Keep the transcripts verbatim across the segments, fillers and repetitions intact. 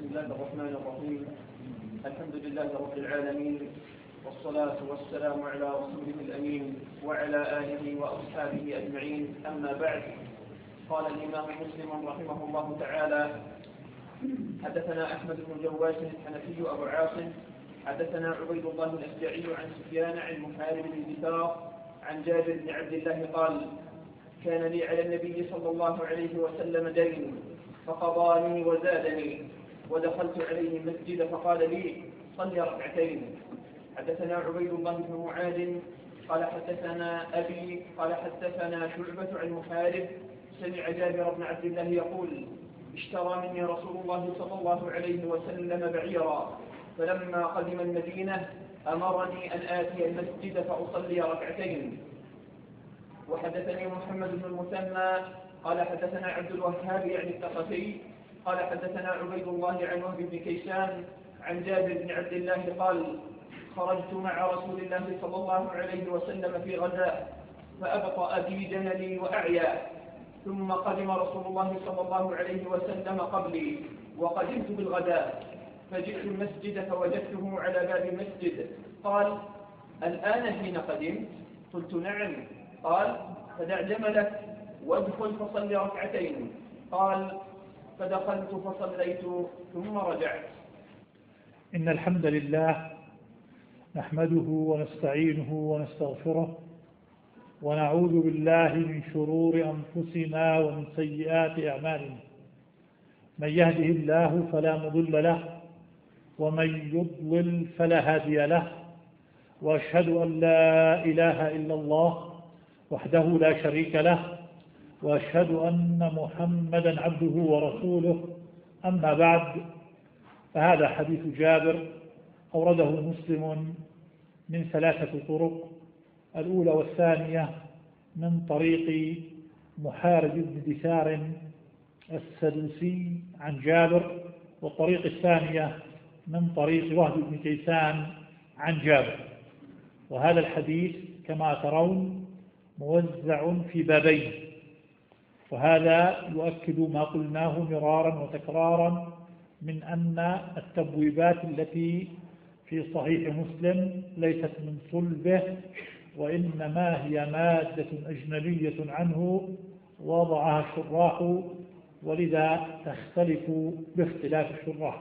بسم الله الرحمن الرحيم. الحمد لله رب العالمين، والصلاة والسلام على رسوله الأمين وعلى آله وأصحابه أجمعين. أما بعد، قال الإمام مسلم رحمه الله تعالى: حدثنا أحمد بن جواس الحنفي أبو عاصم حدثنا عبيد الله الأشجعي عن سفيان عن محارب بن دثار عن جابر بن عبد الله قال: كان لي على النبي صلى الله عليه وسلم دين فقضاني وزادني، ودخلت عليه المسجد فقال لي: صل ركعتين. حدثنا عبيد الله بن معاذ قال حدثنا أبي قال حدثنا شعبة عن محارب سمع جابر بن عبد الله يقول: اشترى مني رسول الله صلى الله عليه وسلم بعيرا، فلما قدم المدينة أمرني أن آتي المسجد فأصلي ركعتين. وحدثني محمد بن المثنى قال حدثنا عبد الوهاب يعني الثقفي قال حدثنا عبيد الله عن وهب بن كيسان عن جابر بن عبد الله قال: خرجت مع رسول الله صلى الله عليه وسلم في غزاء فأبطأ بي جملي وأعيا، ثم قدم رسول الله صلى الله عليه وسلم قبلي وقدمت بالغداء، فجئت المسجد فوجدته على باب المسجد. قال: الآن حين قدمت؟ قلت: نعم. قال: فدع جملك وادخل فصل ركعتين. قال: فدخلت فصليت ثم رجعت. إن الحمد لله نحمده ونستعينه ونستغفره، ونعوذ بالله من شرور أنفسنا ومن سيئات أعمالنا. من يهده الله فلا مضل له، ومن يضلل فلا هادي له، وأشهد أن لا إله إلا الله وحده لا شريك له، وأشهد أن محمدا عبده ورسوله. أما بعد، فهذا حديث جابر أورده مسلم من ثلاثة طرق: الأولى والثانية من طريق محارب بن دثار السدوسي عن جابر، والطريق الثانية من طريق وهب بن كيسان عن جابر. وهذا الحديث كما ترون موزع في بابين، وهذا يؤكد ما قلناه مرارا وتكرارا من أن التبويبات التي في صحيح مسلم ليست من صلبه، وإنما هي مادة أجنبية عنه وضعها الشراح، ولذا تختلف باختلاف الشراح.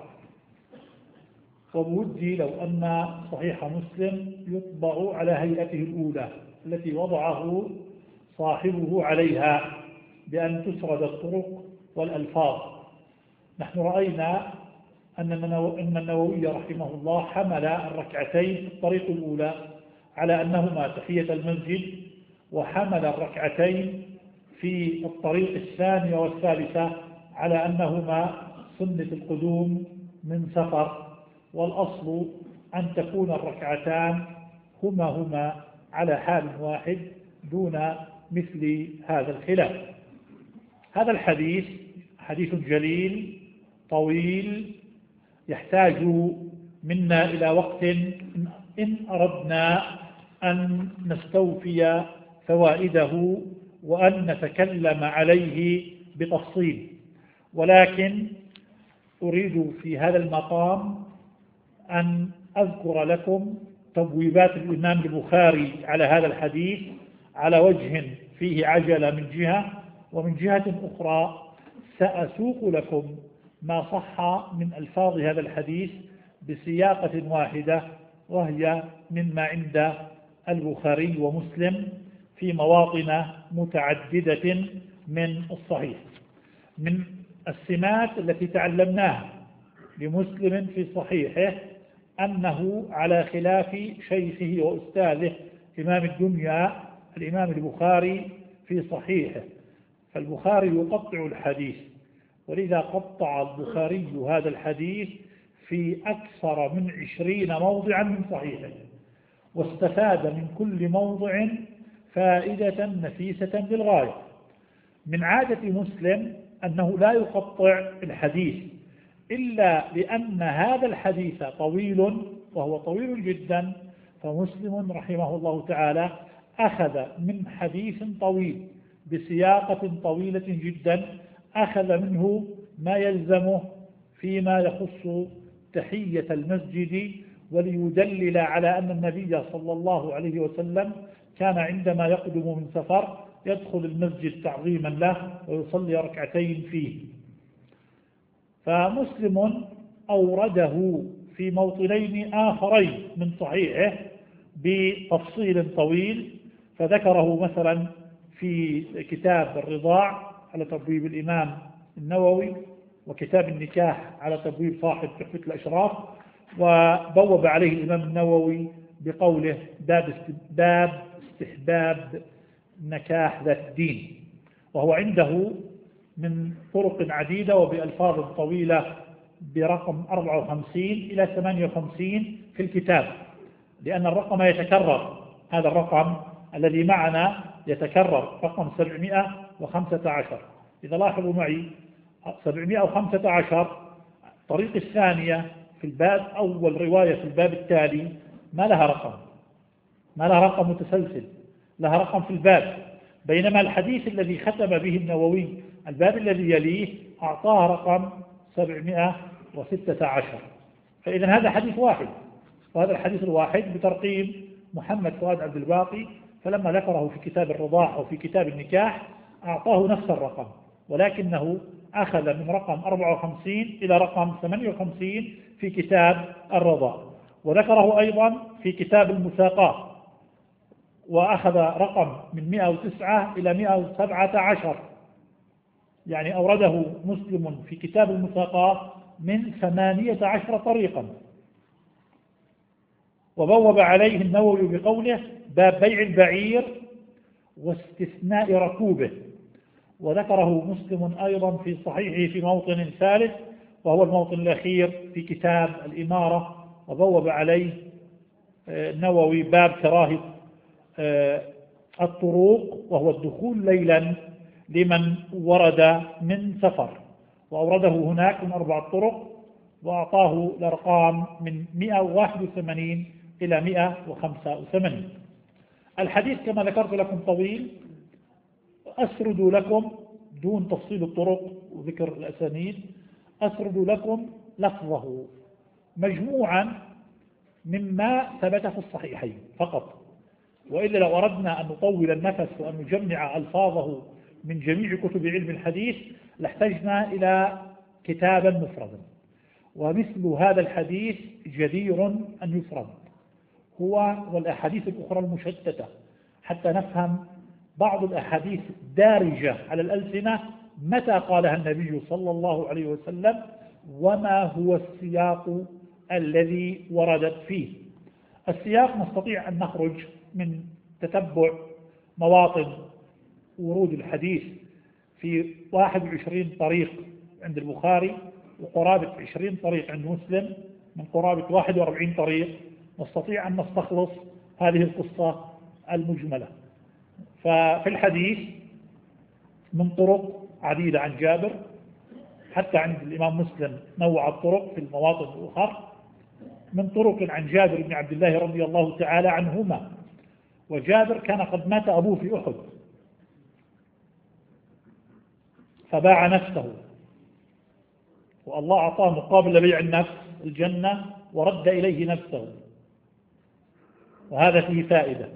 وبودي لو أن صحيح مسلم يطبع على هيئته الأولى التي وضعه صاحبه عليها بأن تسرد الطرق والألفاظ. نحن رأينا أن النووي رحمه الله حمل الركعتين في الطريق الأولى على أنهما تحية المسجد، وحمل الركعتين في الطريق الثانية والثالثة على أنهما سنة القدوم من سفر، والأصل أن تكون الركعتان هما هما على حال واحد دون مثل هذا الخلاف. هذا الحديث حديث جليل طويل يحتاج منا إلى وقت إن أردنا أن نستوفي فوائده وأن نتكلم عليه بتفصيل، ولكن أريد في هذا المقام أن أذكر لكم تبويبات الإمام البخاري على هذا الحديث على وجه فيه عجلة من جهة، ومن جهة أخرى سأسوق لكم ما صح من ألفاظ هذا الحديث بسياقة واحدة، وهي مما عند البخاري ومسلم في مواطن متعددة من الصحيح. من السمات التي تعلمناها لمسلم في صحيحه أنه على خلاف شيخه وأستاذه إمام الدنيا الإمام البخاري في صحيحه، فالبخاري يقطع الحديث، ولذا قطع البخاري هذا الحديث في أكثر من عشرين موضعا من صحيحه، واستفاد من كل موضع فائدة نفيسة للغاية. من عادة مسلم أنه لا يقطع الحديث إلا لأن هذا الحديث طويل، وهو طويل جدا، فمسلم رحمه الله تعالى أخذ من حديث طويل بسياقة طويلة جدا، أخذ منه ما يلزمه في فيما يخص تحية المسجد، وليدلل على أن النبي صلى الله عليه وسلم كان عندما يقدم من سفر يدخل المسجد تعظيما له ويصلي ركعتين فيه. فمسلم أورده في موطنين آخرين من صحيحه بتفصيل طويل، فذكره مثلا في كتاب الرضاع على تبويب الإمام النووي، وكتاب النكاح على تبويب صاحب تحفة الأشراف، وبوب عليه الإمام النووي بقوله باب استحباب نكاح ذات الدين، وهو عنده من طرق عديدة وبألفاظ طويلة برقم أربعة وخمسين إلى ثمانية وخمسين في الكتاب، لأن الرقم يتكرر. هذا الرقم الذي معنا يتكرر، رقم سبعمائة وخمسة عشر. إذا لاحظوا معي سبعمائة وخمسة عشر طريق الثانية في الباب، أول رواية في الباب التالي ما لها رقم، ما لها رقم متسلسل، لها رقم في الباب، بينما الحديث الذي ختم به النووي الباب الذي يليه أعطاه رقم سبعمائة وستة عشر. فإذا هذا حديث واحد، وهذا الحديث الواحد بترقيم محمد فؤاد عبد الباقي، فلما ذكره في كتاب الرضاع أو في كتاب النكاح أعطاه نفس الرقم، ولكنه أخذ من رقم أربعة وخمسين إلى رقم ثمانية وخمسين في كتاب الرضاع، وذكره أيضا في كتاب المساقات، وأخذ رقم من مئة وتسعة إلى مئة وسبعة عشر، يعني أورده مسلم في كتاب المساقات من ثمانية عشر طريقا. وبوب عليه النووي بقوله باب بيع البعير واستثناء ركوبه، وذكره مسلم أيضا في صحيحه في موطن ثالث، وهو الموطن الأخير في كتاب الإمارة، وبوب عليه النووي باب كراهة الطروق، وهو الدخول ليلا لمن ورد من سفر، وأورده هناك من أربع طرق، وأعطاه الأرقام من مئة وواحد وثمانين إلى مئة وخمسة وثمانين. الحديث كما ذكرت لكم طويل، أسرد لكم دون تفصيل الطرق وذكر الأسانيد، أسرد لكم لفظه مجموعا مما ثبت في الصحيحين فقط، وإلا لو أردنا أن نطول النفس وأن نجمع ألفاظه من جميع كتب علم الحديث لاحتجنا إلى كتابا مفردا، ومثل هذا الحديث جدير أن يفرد هو والأحاديث الأخرى المشتتة، حتى نفهم بعض الأحاديث دارجة على الألسنة متى قالها النبي صلى الله عليه وسلم، وما هو السياق الذي وردت فيه. السياق نستطيع أن نخرج من تتبع مواطن ورود الحديث في واحد وعشرين طريق عند البخاري، وقرابة عشرين طريق عند مسلم، من قرابة واحد وأربعين طريق، نستطيع أن نستخلص هذه القصة المجملة. ففي الحديث من طرق عديدة عن جابر، حتى عند الإمام مسلم نوع الطرق في المواطن الأخرى، من طرق عن جابر بن عبد الله رضي الله تعالى عنهما. وجابر كان قد مات أبوه في أحد فباع نفسه، والله أعطاه مقابل بيع النفس الجنة ورد إليه نفسه. وهذا فيه فائدة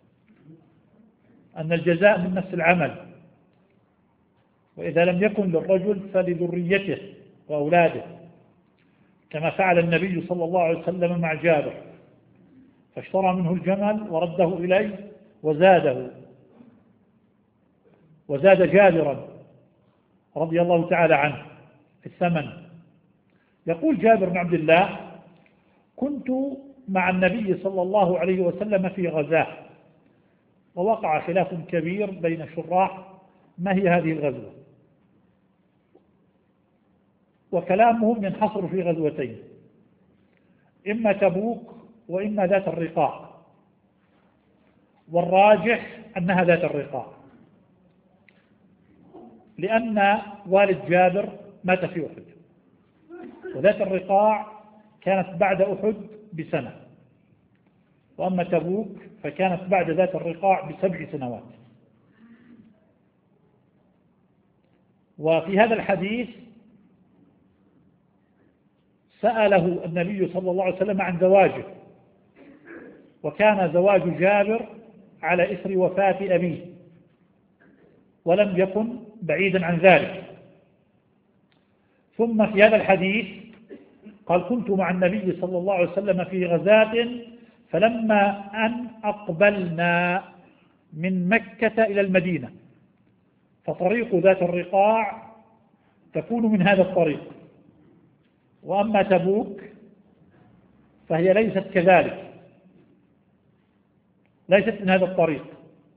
أن الجزاء من نفس العمل، وإذا لم يكن للرجل فلذريته وأولاده، كما فعل النبي صلى الله عليه وسلم مع جابر، فاشترى منه الجمل ورده إليه وزاده، وزاد جابرا رضي الله تعالى عنه في الثمن. يقول جابر بن عبد الله: كنت مع النبي صلى الله عليه وسلم في غزاه، ووقع خلاف كبير بين شراح ما هي هذه الغزوة، وكلامهم ينحصر في غزوتين، إما تبوك وإما ذات الرقاع، والراجح أنها ذات الرقاع، لأن والد جابر مات في أحد، وذات الرقاع كانت بعد أحد بسنة، وأما تبوك فكانت بعد ذات الرقاع بسبع سنوات. وفي هذا الحديث سأله النبي صلى الله عليه وسلم عن زواجه، وكان زواج جابر على إثر وفاة أبيه ولم يكن بعيدا عن ذلك. ثم في هذا الحديث قال: كنت مع النبي صلى الله عليه وسلم في غزاة فلما أن أقبلنا من مكة إلى المدينة، فطريق ذات الرقاع تكون من هذا الطريق، وأما تبوك فهي ليست كذلك، ليست من هذا الطريق.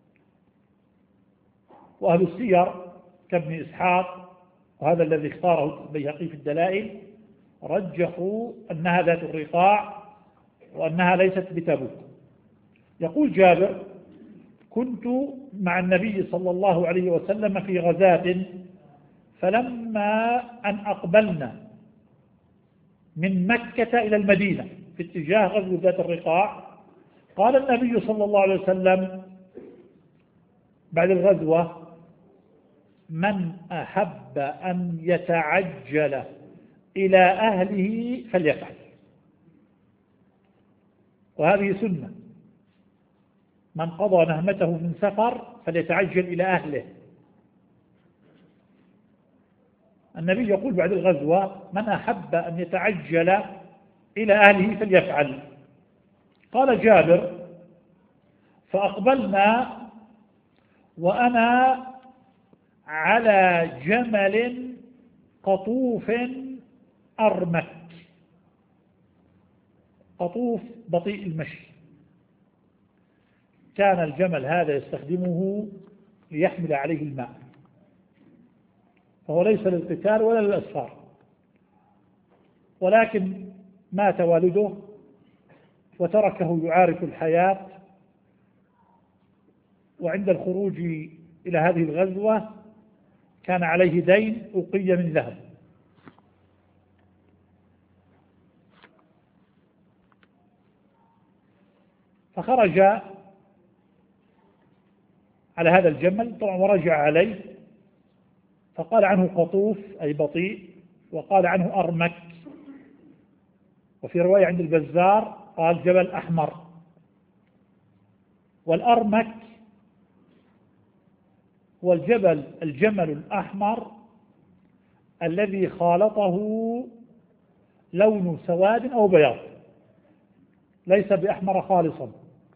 وأهل السير كابن إسحاق وهذا الذي اختاره البيهقي في الدلائل رجحوا أنها ذات الرقاع وأنها ليست بتبوك. يقول جابر: كنت مع النبي صلى الله عليه وسلم في غزاة فلما أن أقبلنا من مكة إلى المدينة في اتجاه غزو ذات الرقاع، قال النبي صلى الله عليه وسلم بعد الغزوة: من أحب أن يتعجل إلى أهله فليفعل. وهذه سنة، من قضى نهمته من سفر فليتعجل إلى أهله. النبي يقول بعد الغزوة: من أحب أن يتعجل إلى أهله فليفعل. قال جابر: فأقبلنا وأنا على جمل قطوف أرمك. قطوف بطيء المشي، كان الجمل هذا يستخدمه ليحمل عليه الماء، فهو ليس للقتال ولا للأسفار، ولكن مات والده وتركه يعارف الحياة، وعند الخروج إلى هذه الغزوة كان عليه دين أوقية من ذهب، فخرج على هذا الجمل طبعا ورجع عليه، فقال عنه قطوف أي بطيء، وقال عنه أرمك، وفي رواية عند البزار قال جبل أحمر. والأرمك هو الجبل الجمل الأحمر الذي خالطه لون سواد أو بياض، ليس بأحمر خالصا،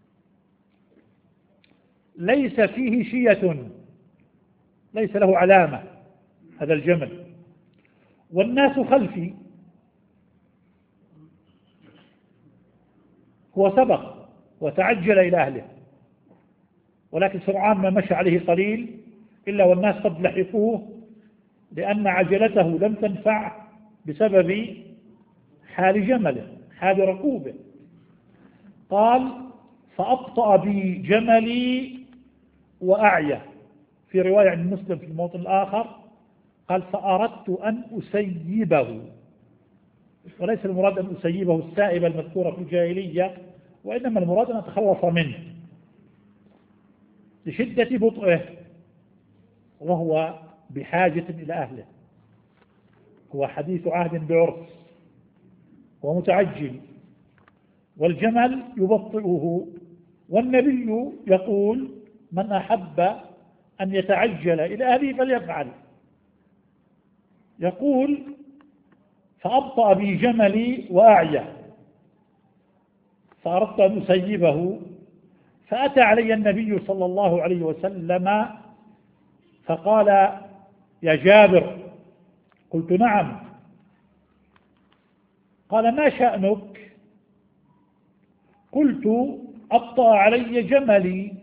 ليس فيه شية، ليس له علامة هذا الجمل. والناس خلفي، هو سبق وتعجل إلى أهله، ولكن سرعان ما مشى عليه قليل إلا والناس قد لحقوه، لأن عجلته لم تنفع بسبب حال جمله، حال ركوبه. قال: فأبطأ بي جملي وأعيا. في رواية عند مسلم في الموطن الآخر قال: فأردت أن أسيبه، وليس المراد أن أسيبه السائبة المذكورة في الجاهلية، وإنما المراد أن أتخلص منه لشدة بطئه، وهو بحاجة إلى أهله، هو حديث عهد بعرس ومتعجل، والجمل يبطئه. والنبي يقول: من أحب أن يتعجل إلى أهله فليفعل. يقول: فأبطأ بي جملي وأعيا، فأردت أن أسيبه، فأتى علي النبي صلى الله عليه وسلم فقال: يا جابر. قلت: نعم. قال: ما شأنك؟ قلت: أبطأ علي جملي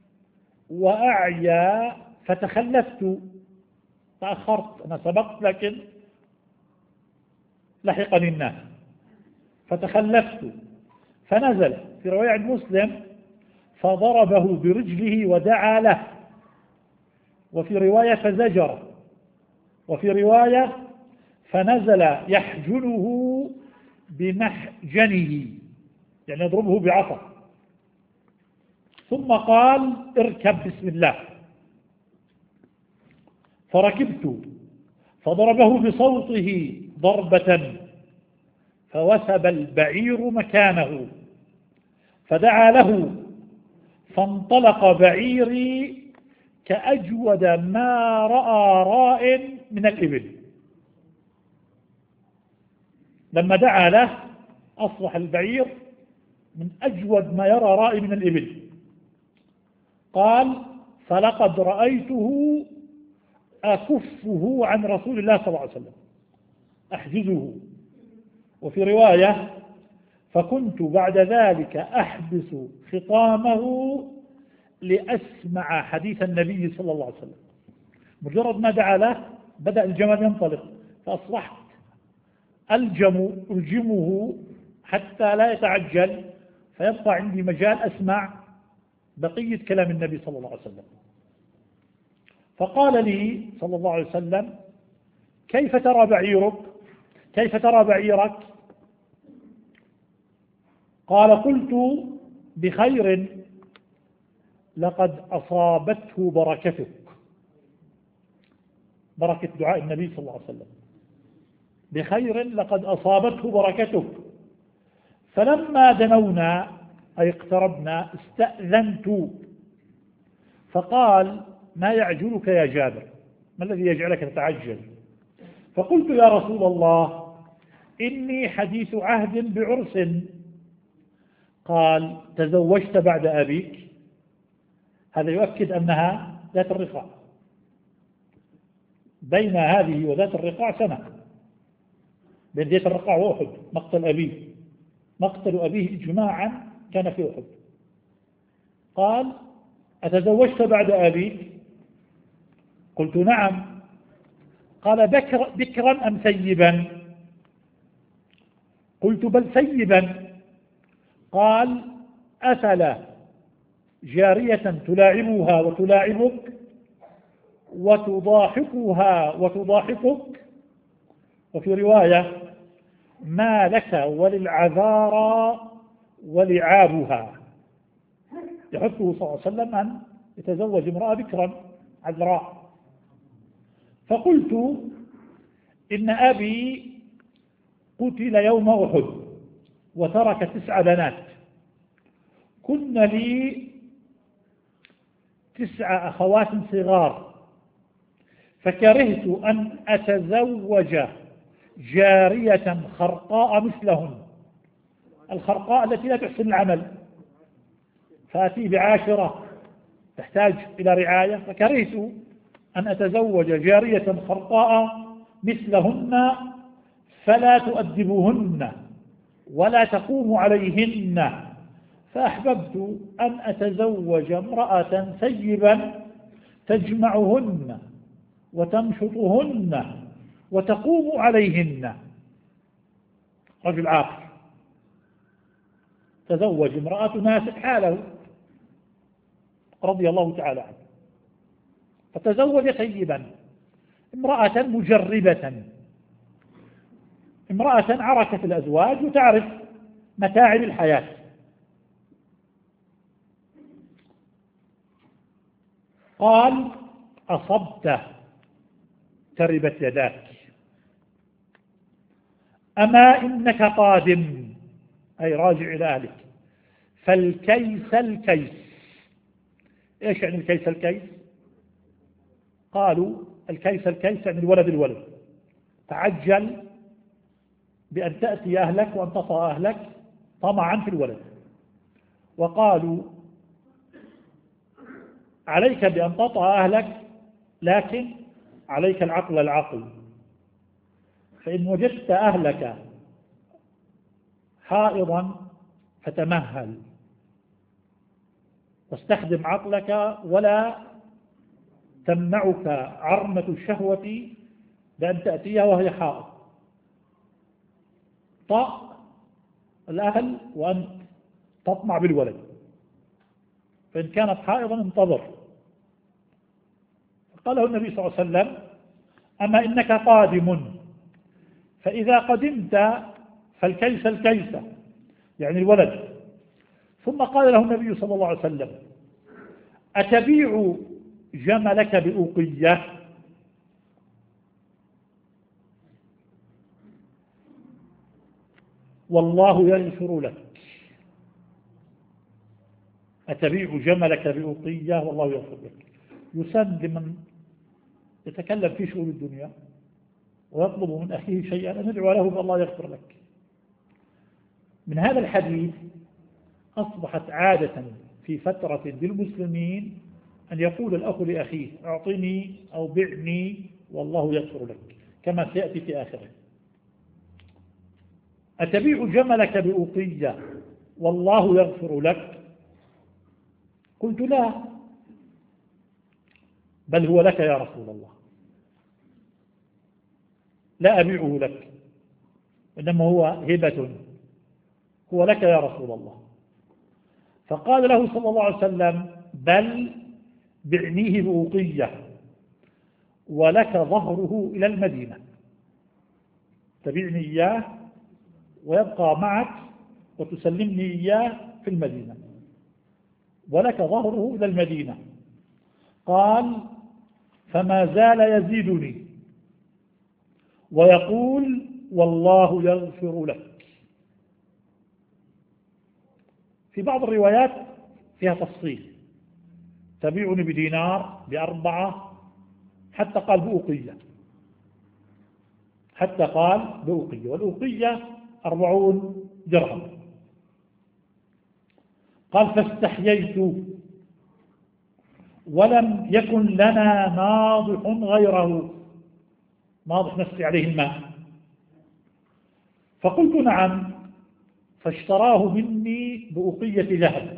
وأعيا فتخلفت، تأخرت، أنا سبقت لكن لحقني الناس فتخلفت. فنزل في رواية مسلم: فضربه برجله ودعا له، وفي رواية فزجر، وفي رواية فنزل يحجنه بمحجنه، يعني يضربه بعصا، ثم قال: اركب بسم الله. فركبت، فضربه بصوته ضربة فوثب البعير مكانه فدعا له فانطلق بعيري كأجود ما رأى راء من الإبل. لما دعا له أصبح البعير من أجود ما يرى راء من الإبل. قال فلقد رأيته أكفه عن رسول الله صلى الله عليه وسلم، أحجزه. وفي رواية فكنت بعد ذلك أحبس خطامه لأسمع حديث النبي صلى الله عليه وسلم. مجرد ما دعا له بدأ الجمل ينطلق، فأصبحت ألجم ألجمه حتى لا يتعجل، فيبقى عندي مجال أسمع بقية كلام النبي صلى الله عليه وسلم. فقال لي صلى الله عليه وسلم كيف ترى بعيرك كيف ترى بعيرك قال قلت بخير لقد أصابته بركتك، بركة دعاء النبي صلى الله عليه وسلم، بخير لقد أصابته بركتك. فلما دنونا أي اقتربنا استأذنت فقال ما يعجلك يا جابر، ما الذي يجعلك تتعجل؟ فقلت يا رسول الله إني حديث عهد بعرس. قال تزوجت بعد أبيك؟ هذا يؤكد أنها ذات الرقاع، بين هذه وذات الرقاع سنة، بين ذات الرقاع وأحد مقتل أبيه، مقتل أبيه إجماعا كان في أحد. قال أتزوجت بعد أبيك؟ قلت نعم. قال بكر بكرا أم ثيبا؟ قلت بل ثيبا. قال أفلا جارية تلاعبها وتلاعبك وتضاحكها وتضاحكك؟ وفي رواية ما لك وللعذارى ولعابها، يحثه صلى الله عليه وسلم أن يتزوج امرأة بكرا عذراء. فقلت إن أبي قتل يوم أحد وترك تسع بنات، كن لي تسع أخوات صغار، فكرهت أن أتزوج جارية خرقاء مثلهن، الخرقاء التي لا تحسن العمل، فأتي بعاشرة تحتاج إلى رعاية، فكرهت أن أتزوج جارية خرقاء مثلهن فلا تؤدبهن ولا تقوم عليهن، فأحببت أن أتزوج امرأة ثيبا تجمعهن وتمشطهن وتقوم عليهن. رجل عاقل تزوج امرأة ناسك حاله رضي الله تعالى عنه، فتزوج ثيبا امرأة مجربة، امرأة عركت الأزواج وتعرف متاعب الحياة. قال أصبت تربت يداك، أما إنك قادم أي راجع إلى أهلك، فالكيس الكيس. إيش يعني الكيس الكيس؟ قالوا الكيس الكيس يعني الولد الولد، تعجل بأن تأتي أهلك وأن تطأ أهلك طمعا في الولد. وقالوا عليك بأن تطأ أهلك لكن عليك العقل العقل، فإن وجدت أهلك حائضا فتمهل واستخدم عقلك، ولا تمنعك عرمة الشهوة بأن تأتيها وهي حائض. طأ الأهل وأنت تطمع بالولد، فإن كانت حائضا انتظر. قاله النبي صلى الله عليه وسلم أما إنك قادم، فإذا قدمت فالكيس الكيس يعني الولد. ثم قال له النبي صلى الله عليه وسلم أتبيع جملك بأوقية؟ والله يغفر لك. أتبيع جملك بأوقية والله يغفر لك. يسن لمن يتكلم في شؤون الدنيا ويطلب من أخيه شيئا أن يدعو له فالله يغفر لك. من هذا الحديث أصبحت عادة في فترة للمسلمين أن يقول الأخ لأخيه أعطني أو بعني والله يغفر لك، كما سيأتي في آخره. أتبيع جملك بأوقية والله يغفر لك؟ قلت لا، بل هو لك يا رسول الله، لا أبيعه لك، إنما هو هبة، هو لك يا رسول الله. فقال له صلى الله عليه وسلم بل بعنيه بأوقية ولك ظهره إلى المدينة، تبيعني إياه ويبقى معك وتسلمني إياه في المدينة، ولك ظهره إلى المدينة. قال فما زال يزيدني ويقول والله يغفر لك. في بعض الروايات فيها تفصيل، تبيعني بدينار بأربعة، حتى قال بأوقية، حتى قال بأوقية، والأوقية أربعون درهم. قال فاستحييت ولم يكن لنا ناضح غيره، ناضح نسقي عليه الماء، فقلت نعم، فاشتراه مني بأوقية ذهب.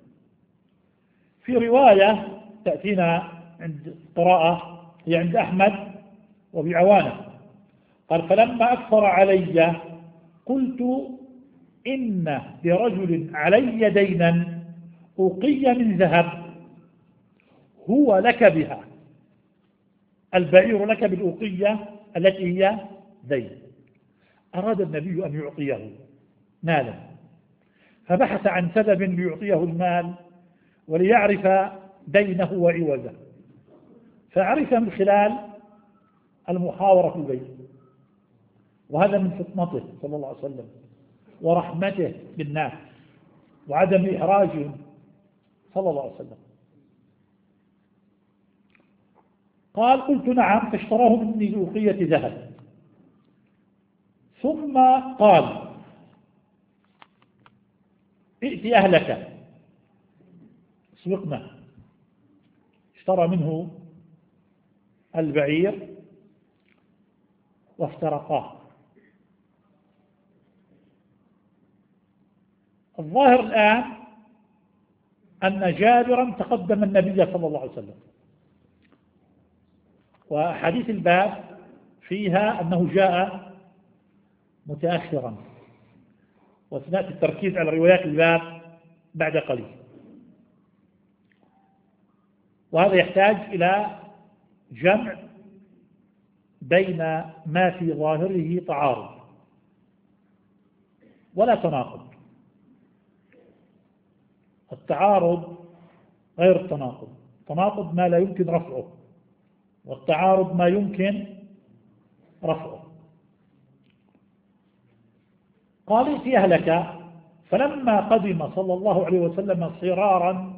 في رواية تأتينا عند قراءة هي عند أحمد وبعوانة، قال فلما أكثر علي قلت إن لرجل علي دينا أوقية من ذهب هو لك بها، البعير لك بالأوقية التي هي دين. أراد النبي أن يعطيه مالا، فبحث عن سبب ليعطيه المال وليعرف دينه وعوزه، فعرف من خلال المحاورة في البيت، وهذا من فطنته صلى الله عليه وسلم ورحمته بالناس وعدم إحراجهم صلى الله عليه وسلم. قال قلت نعم، فاشتراه مني بأوقية ذهب. ثم قال ائت أهلك اسبقنا. اشترى منه البعير وافترقاه. الظاهر الآن أن جابرا تقدم النبي صلى الله عليه وسلم، وحديث الباب فيها أنه جاء متأخرا، وسنأتي التركيز على روايات الباب بعد قليل. وهذا يحتاج إلى جمع بين ما في ظاهره تعارض ولا تناقض. التعارض غير التناقض، التناقض ما لا يمكن رفعه، والتعارض ما يمكن رفعه. قال ائت أهلك، فلما قدم صلى الله عليه وسلم صرارا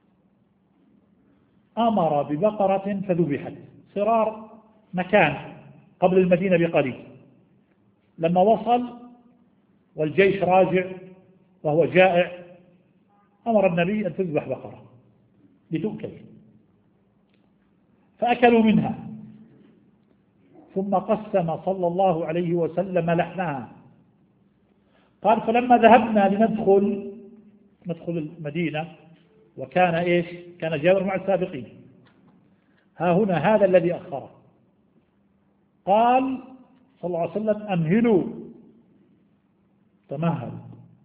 أمر ببقرة فذبحت. صرار مكان قبل المدينة بقليل، لما وصل والجيش راجع وهو جائع أمر النبي أن تذبح بقرة لتؤكل، فأكلوا منها، ثم قسم صلى الله عليه وسلم لحمها. قال فلما ذهبنا لندخل ندخل المدينة، وكان إيش؟ كان جابر مع السابقين، ها هنا هذا الذي أخره. قال صلى الله عليه وسلم أمهلوا، تمهلوا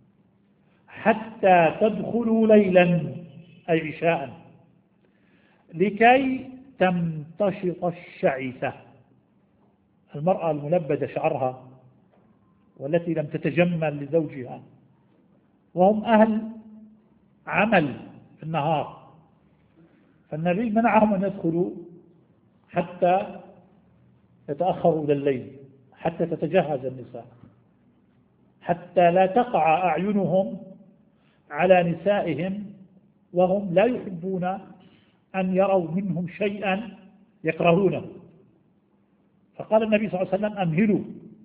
حتى تدخلوا ليلا أي عشاء لكي تمتشط الشعثة، المرأة الملبدة شعرها والتي لم تتجمل لزوجها، وهم أهل عمل في النهار، فالنبي منعهم أن يدخلوا حتى يتأخروا إلى الليل، حتى تتجهز النساء. حتى لا تقع أعينهم على نسائهم وهم لا يحبون أن يروا منهم شيئا يكرهونه. فقال النبي صلى الله عليه وسلم أمهلوا،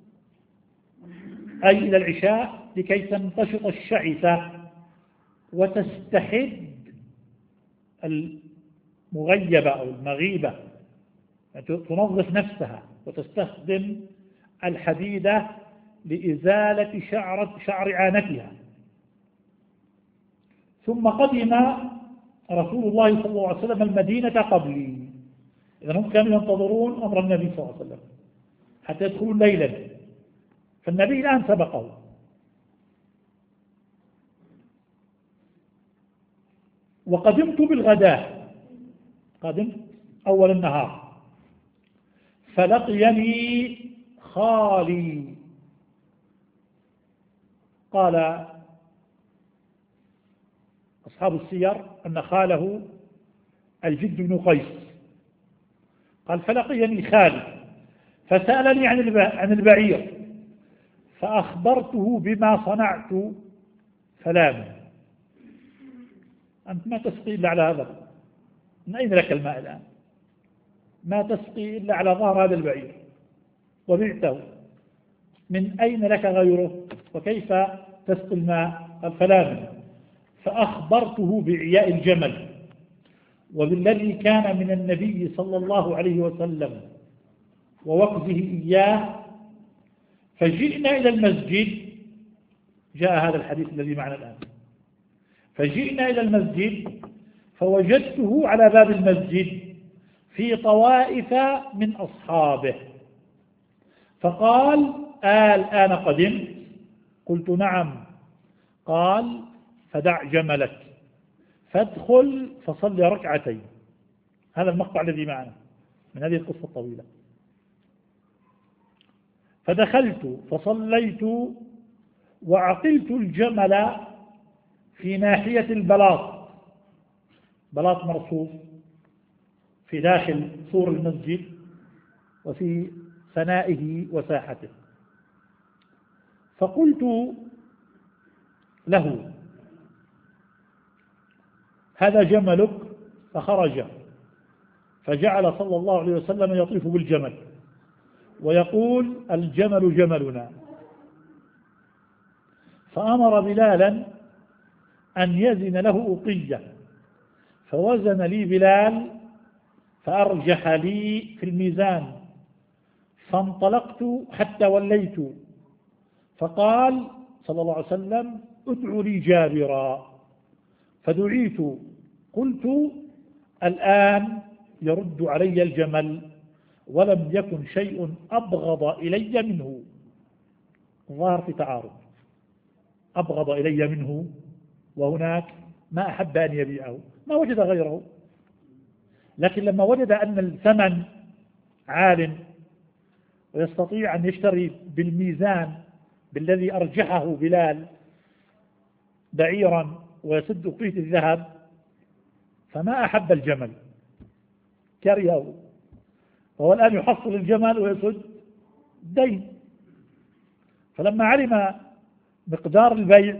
أي إلى العشاء، لكي تنتشط الشعثة وتستحد المغيبة أو المغيبة، يعني تنظف نفسها وتستخدم الحديدة لإزالة شعر, شعر عانتها. ثم قدم رسول الله صلى الله عليه وسلم المدينة قبلي، إذا هم كانوا ينتظرون أمر النبي صلى الله عليه وسلم حتى يدخلوا ليلا، فالنبي الآن سبقه. وقدمت بالغداة، قدمت أول النهار، فلقيني خالي. قال أصحاب السير أن خاله الجد بن قيس، قال فلقيني خالي فسألني عن البعير فأخبرته بما صنعت فلام. أنت ما تسقي إلا على هذا، من أين لك الماء الآن؟ ما تسقي إلا على ظهر هذا البعير وبعته، من أين لك غيره وكيف تسقي الماء؟ قال فلام. فأخبرته بعياء الجمل وبالذي كان من النبي صلى الله عليه وسلم ووقته إياه. فجئنا إلى المسجد، جاء هذا الحديث الذي معنا الآن، فجئنا إلى المسجد فوجدته على باب المسجد في طوائف من أصحابه، فقال آه الآن قدمت؟ قلت نعم. قال فدع جملك فادخل فصل ركعتين. هذا المقطع الذي معنا من هذه القصة الطويلة. فدخلت فصليت وعقلت الجمل في ناحية البلاط، بلاط مرصوف في داخل سور المسجد وفي ثنائه وساحته. فقلت له هذا جملك؟ فخرج، فجعل صلى الله عليه وسلم يطيف بالجمل ويقول الجمل جملنا. فأمر بلالا أن يزن له أطية، فوزن لي بلال فأرجح لي في الميزان، فانطلقت حتى وليت، فقال صلى الله عليه وسلم ادعوا لي جابرا، فدعيت. قلت الآن يرد علي الجمل ولم يكن شيء أبغض إلي منه. ظهر في تعارض، أبغض إلي منه وهناك ما أحب أن يبيعه، ما وجد غيره، لكن لما وجد أن الثمن عال ويستطيع أن يشتري بالميزان بالذي أرجحه بلال بعيرا ويسد قيت الذهب، فما أحب الجمل، كرهه، وهو الآن يحصل الجمل ويسد الدين. فلما علم مقدار البيع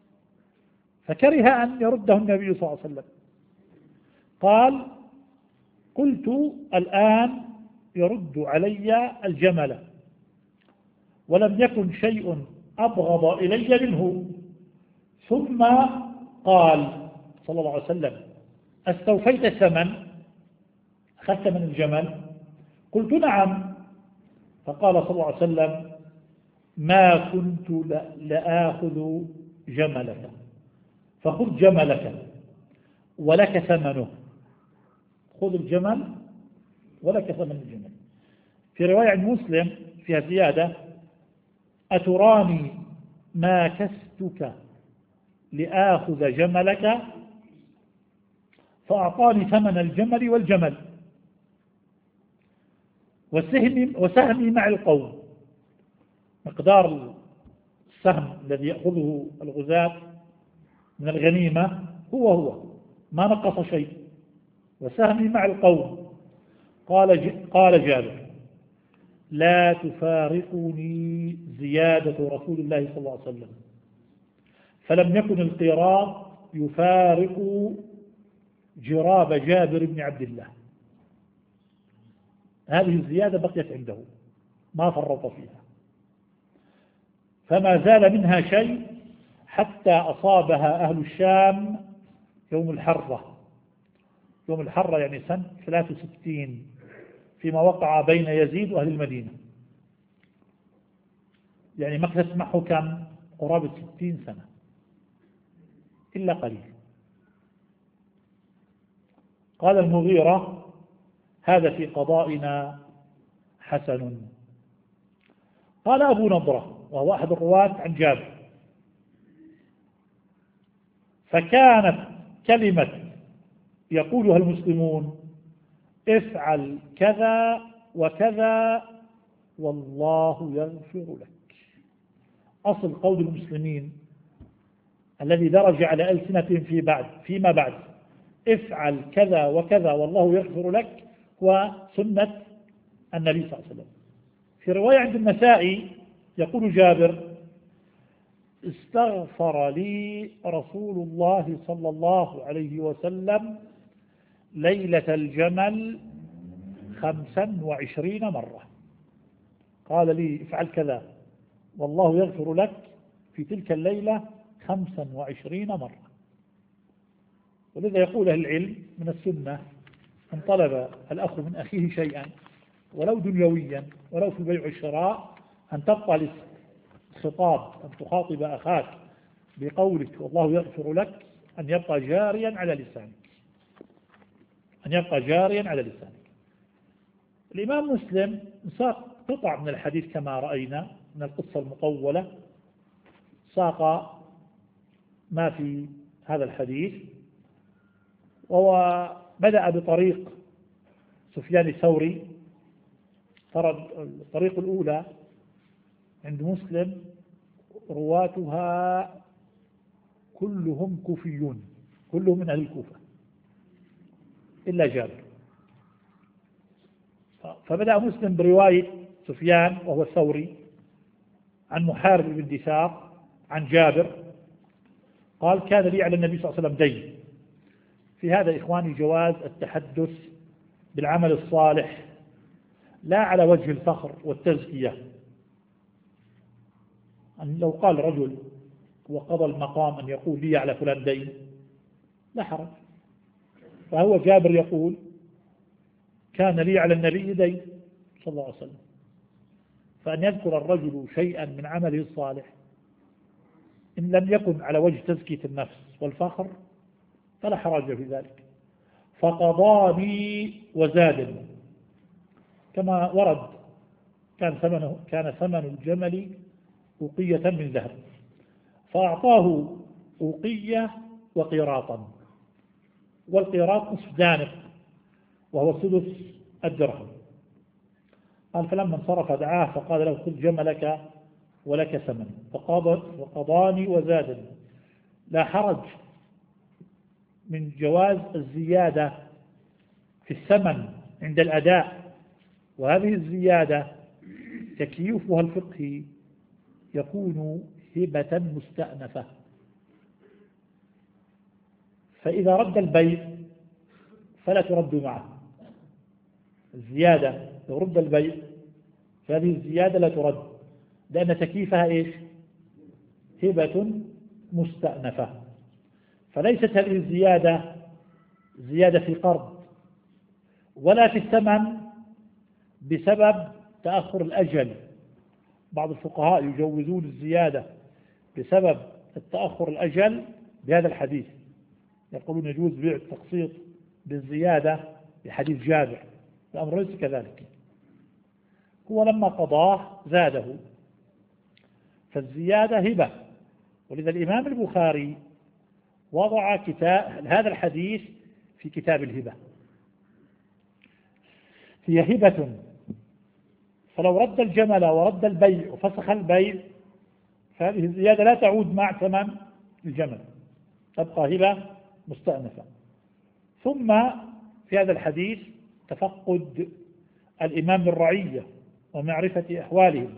فكره أن يرده النبي صلى الله عليه وسلم. قال قلت الآن يرد علي الجمل ولم يكن شيء أبغض إلي منه. ثم قال صلى الله عليه وسلم استوفيت الثمن؟ أخذت من الجمل؟ قلت نعم. فقال صلى الله عليه وسلم ما كنت لآخذ جملك، فخذ جملك ولك ثمنه، خذ الجمل ولك ثمن الجمل. في رواية عن مسلم فيها زيادة أتراني ما كستك لآخذ جملك؟ فأعطاني ثمن الجمل والجمل وسهمي, وسهمي مع القوم، مقدار السهم الذي يأخذه الغزاة من الغنيمة هو هو ما نقص شيء، وسهمي مع القوم. قال قال جابر لا تفارقني زيادة رسول الله صلى الله عليه وسلم، فلم يكن القيراط يفارق جراب جابر بن عبد الله. هذه الزيادة بقيت عنده ما فرط فيها، فما زال منها شيء حتى أصابها أهل الشام يوم الحرة. يوم الحرة يعني سنة ثلاث وستين، فيما وقع بين يزيد وأهل المدينة، يعني مكثت معه كم؟ قرابة ستين سنة إلا قليل. قال المغيرة: هذا في قضائنا حسن. قال أبو نضرة وهو أحد الرواة عن جابر: فكانت كلمة يقولها المسلمون: افعل كذا وكذا والله يغفر لك. أصل قول المسلمين الذي درج على ألسنتهم في بعد فيما بعد افعل كذا وكذا والله يغفر لك هو سنة النبي صلى الله عليه وسلم. في رواية عند النسائي يقول جابر: استغفر لي رسول الله صلى الله عليه وسلم ليلة الجمل خمسا وعشرين مرة. قال لي افعل كذا والله يغفر لك في تلك الليلة خمسا وعشرين مرة. ولذا يقول أهل العلم من السنة: إن طلب الأخ من أخيه شيئا ولو دنيويا ولو في البيع والشراء أن تبقى الخطاب، أن تخاطب أخاك بقولك والله يغفر لك، أن يبقى جاريا على لسانك، أن يبقى جاريا على لسانك. الإمام مسلم ساق قطع من الحديث كما رأينا من القصة المطولة، ساق ما في هذا الحديث، وهو بدأ بطريق سفيان الثوري. ترى الطريق الأولى عند مسلم رواتها كلهم كوفيون، كلهم من أهل الكوفة إلا جابر. فبدأ مسلم برواية سفيان وهو الثوري عن محارب بن دثار عن جابر قال: كان لي على النبي صلى الله عليه وسلم دين. في هذا إخواني جواز التحدث بالعمل الصالح لا على وجه الفخر والتزكية. أن لو قال رجل وقضى المقام أن يقول لي على فلان دين لا حرج، فهو جابر يقول: كان لي على النبي دين صلى الله عليه وسلم. فأن يذكر الرجل شيئا من عمله الصالح إن لم يكن على وجه تزكية النفس والفخر فلا حرج في ذلك. فقضاني وزادني، كما ورد كان ثمنه كان ثمن الجمل أوقية من ذهب، فأعطاه أوقية وقيراطا، والقيراط نصف دانق وهو سدس الدرهم. قال: فلما انصرف دعاه فقال له: خذ جملك ولك ثمن. فقضاني وزادني. لا حرج من جواز الزيادة في الثمن عند الأداء، وهذه الزيادة تكييفها الفقهي يكون هبة مستأنفة. فإذا رد البيع فلا ترد معه الزيادة. لو رد البيع فهذه الزيادة لا ترد، لأن تكييفها إيش؟ هبة مستأنفة. فليست هذه الزيادة زيادة في قرض ولا في الثمن بسبب تأخر الأجل. بعض الفقهاء يجوزون الزيادة بسبب التأخر الأجل بهذا الحديث، يقولون يجوز بيع التقسيط بالزيادة بحديث جابر. الأمر ليس كذلك، هو لما قضاه زاده، فالزيادة هبة. ولذا الإمام البخاري وضع كتاب هذا الحديث في كتاب الهبة. هي هبة، فلو رد الجمل ورد البيع وفسخ البيع فهذه الزيادة لا تعود مع ثمن الجمل، تبقى هبة مستأنفة. ثم في هذا الحديث تفقد الإمام للرعية ومعرفة أحوالهم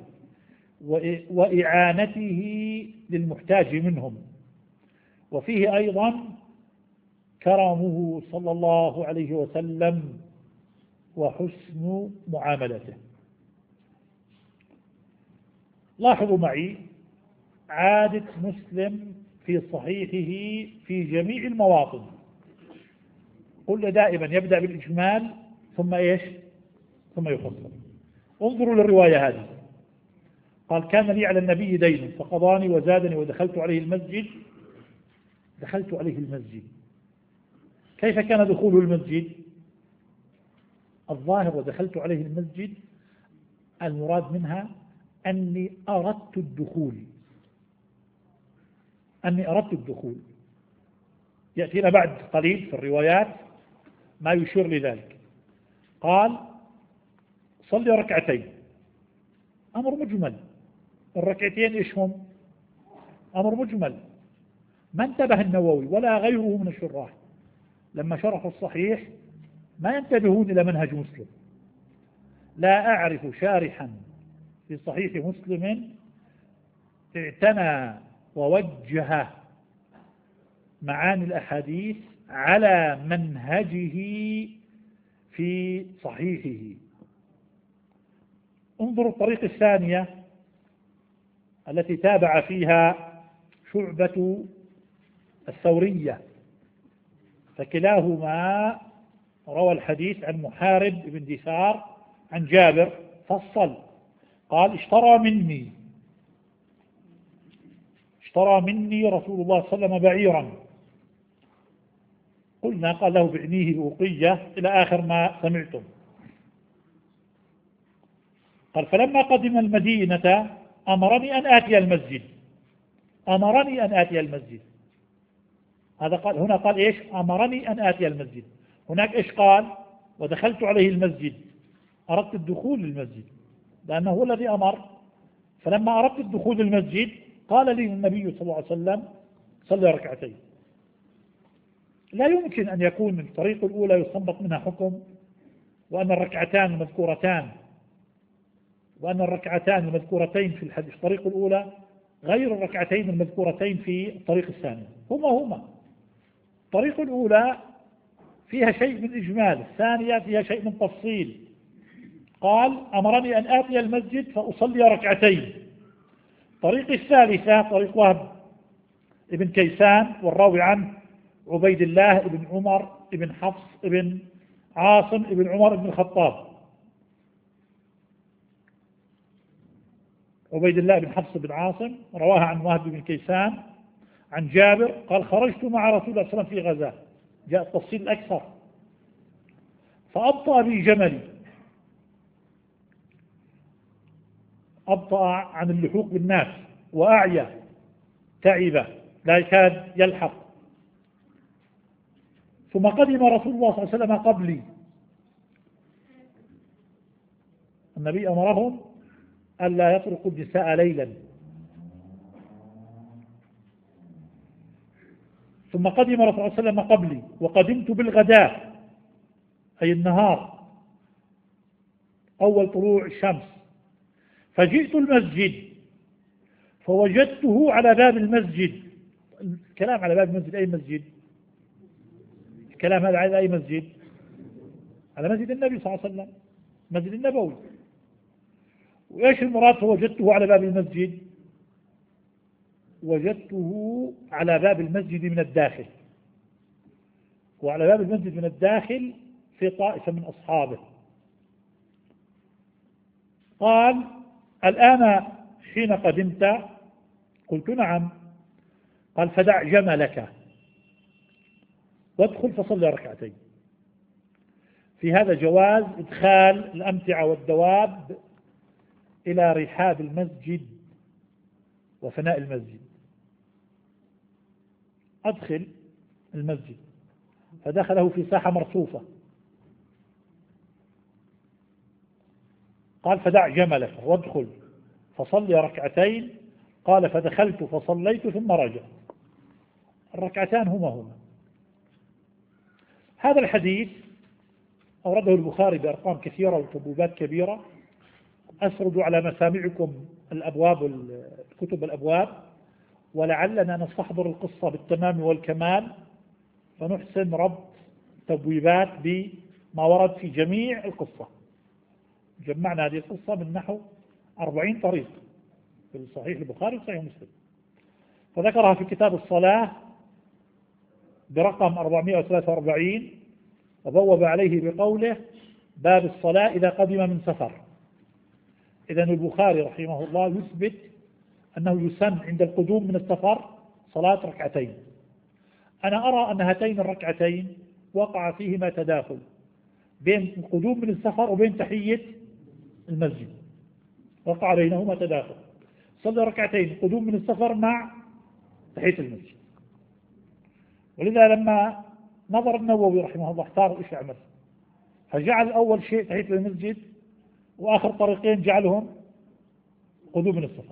وإعانته للمحتاج منهم. وفيه أيضا كرمه صلى الله عليه وسلم وحسن معاملته. لاحظوا معي عادة مسلم في صحيحه في جميع المواطن، قلنا دائما يبدأ بالإجمال ثم إيش ثم يفصل. انظروا للرواية هذه، قال كان لي على النبي دين فقضاني وزادني ودخلت عليه المسجد دخلت عليه المسجد كيف كان دخول المسجد؟ الظاهر ودخلت عليه المسجد المراد منها أني أردت الدخول أني أردت الدخول يأتينا بعد قليل في الروايات ما يشير لذلك. قال صلي ركعتين، أمر مجمل. الركعتين إيش هم؟ أمر مجمل. ما انتبه النووي ولا غيره من الشراح لما شرحوا الصحيح ما ينتبهون إلى منهج مسلم. لا أعرف شارحا في صحيح مسلم اعتنى ووجه معاني الأحاديث على منهجه في صحيحه. انظروا الطريقة الثانية التي تابع فيها شعبة الثورية، فكلاهما روى الحديث عن محارب بن دثار عن جابر فصل، قال اشترى مني اشترى مني رسول الله صلى الله عليه وسلم بعيرا، قلنا قال له بعنيه بوقية إلى آخر ما سمعتم. قال فلما قدم المدينة أمرني أن آتي المسجد أمرني أن آتي المسجد هذا قال هنا قال إيش؟ أمرني أن آتي المسجد. هناك إيش قال؟ ودخلت عليه المسجد، أردت الدخول للمسجد لأنه هو الذي أمر. فلما أردت الدخول للمسجد قال لي النبي صلى الله عليه وسلم صلي ركعتين. لا يمكن أن يكون من الطريق الأولى يستنبط منها حكم وأن الركعتان المذكورتان وأن الركعتان المذكورتين في الحديث الطريق الأولى غير الركعتين المذكورتين في الطريق الثاني، هما هما. الطريق الأولى فيها شيء من إجمال، الثانية فيها شيء من تفصيل. قال أمرني أن آتي المسجد فأصلي ركعتين. طريق الثالثة طريق وهب ابن كيسان والراوي عنه عبيد الله ابن عمر ابن حفص ابن عاصم ابن عمر ابن الخطاب. عبيد الله بن حفص بن عاصم رواها عن وهب بن كيسان عن جابر قال خرجت مع رسول الله صلى الله عليه وسلم في غزاة، جاء التفصيل الأكثر، فأبطأ بي جملي، أبطأ عن اللحوق بالناس وأعيا تعب لا يكاد يلحق. ثم قدم رسول الله صلى الله عليه وسلم قبلي، النبي أمرهم ألا يطرقوا النساء ليلا. ثم قدم رسول الله صلى الله عليه وسلم قبلي وقدمت بالغداء أي النهار أول طلوع الشمس، فجئت المسجد فوجدته على باب المسجد. الكلام على باب المسجد أي مسجد؟ الكلام هذا على أي مسجد؟ على مسجد النبي صلى الله عليه وسلم، مسجد النبوي. وإيش المراد فوجدته على باب المسجد؟ وجدته على باب المسجد من الداخل، وعلى باب المسجد من الداخل في طائفة من أصحابه. قال الآن حين قدمت؟ قلت نعم. قال فدع جملك وادخل فصلي ركعتين. في هذا جواز إدخال الأمتعة والدواب إلى رحاب المسجد وفناء المسجد. أدخل المسجد فدخله في ساحة مرصوفة، قال فدع جملك وادخل فصلي ركعتين. قال فدخلت فصليت ثم رجع. الركعتان هما هما. هذا الحديث أورده البخاري بأرقام كثيرة وكبوبات كبيرة، أسرد على مسامعكم الأبواب الكتب الأبواب، ولعلنا نستحضر القصة بالتمام والكمال، فنحسن ربط تبويبات بما ورد في جميع القصة. جمعنا هذه القصة من نحو أربعين طريق في صحيح البخاري وصحيح مسلم، فذكرها في كتاب الصلاة برقم أربعمائة وثلاثة وأربعين، وبوب عليه بقوله: باب الصلاة إذا قدم من سفر. إذن البخاري رحمه الله يثبت أنه يسن عند القدوم من السفر صلاة ركعتين. أنا أرى أن هاتين الركعتين وقع فيهما تداخل بين القدوم من السفر وبين تحية المسجد، وقع بينهما تداخل. صلى ركعتين قدوم من السفر مع تحية المسجد، ولذا لما نظر النووي رحمه الله اختار ايش يعمل، فجعل أول شيء تحية المسجد، وآخر طريقين جعلهم قدوم من السفر.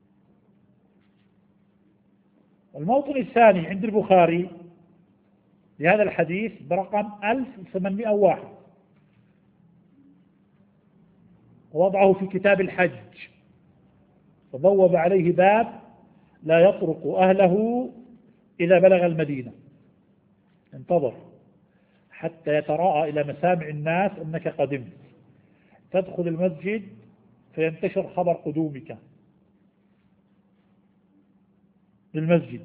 الموطن الثاني عند البخاري لهذا الحديث برقم ألف وثمانمائة وواحد، ووضعه في كتاب الحج، وبوب عليه باب: لا يطرق أهله إذا بلغ المدينة، انتظر حتى يتراءى إلى مسامع الناس أنك قدمت، تدخل المسجد فينتشر خبر قدومك للمسجد.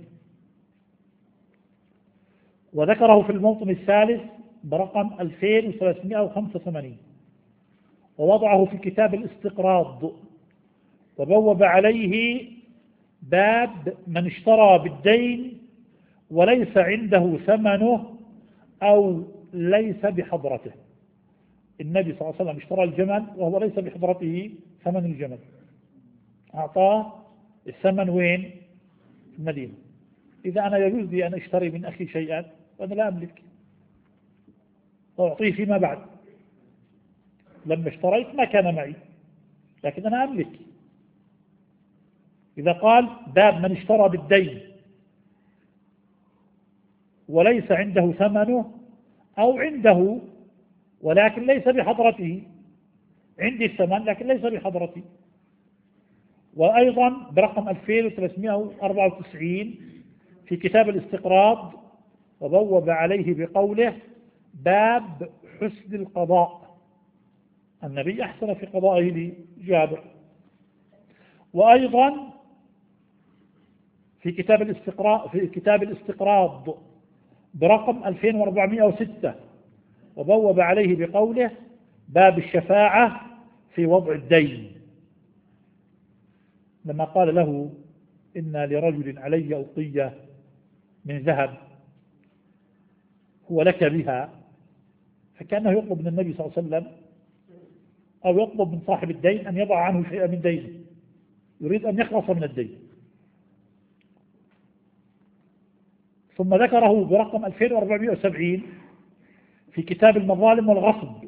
وذكره في الموطن الثالث برقم ألفين وثلاثمائة وخمسة وثمانين، ووضعه في كتاب الاستقراض، وبوب عليه باب: من اشترى بالدين وليس عنده ثمنه أو ليس بحضرته. النبي صلى الله عليه وسلم اشترى الجمل وهو ليس بحضرته ثمن الجمل، أعطاه الثمن وين؟ في المدينة. إذا أنا يجوز لي أن أشتري من أخي شيئا وأنا لا أملك، وأعطيه فيما بعد. لما اشتريت ما كان معي، لكن أنا أملك. إذا قال باب: من اشترى بالدين وليس عنده ثمنه أو عنده ولكن ليس بحضرته، عندي الثمن لكن ليس بحضرتي. وأيضا برقم ألفين وثلاثمائة وأربعة وتسعين في كتاب الاستقراض، وبوب عليه بقوله: باب حسن القضاء، النبي أحسن في قضائه لجابر. وأيضا في كتاب الاستقراض في كتاب الاستقراض برقم ألفين وأربعمائة وستة، وبوب عليه بقوله: باب الشفاعة في وضع الدين، لما قال له: إن لرجل علي أوقية من ذهب هو لك بها، فكأنه يطلب من النبي صلى الله عليه وسلم أو يطلب من صاحب الدين أن يضع عنه شيئا من دينه، يريد أن يخلص من الدين. ثم ذكره برقم ألفين وأربعمائة وسبعين في كتاب المظالم والغصب،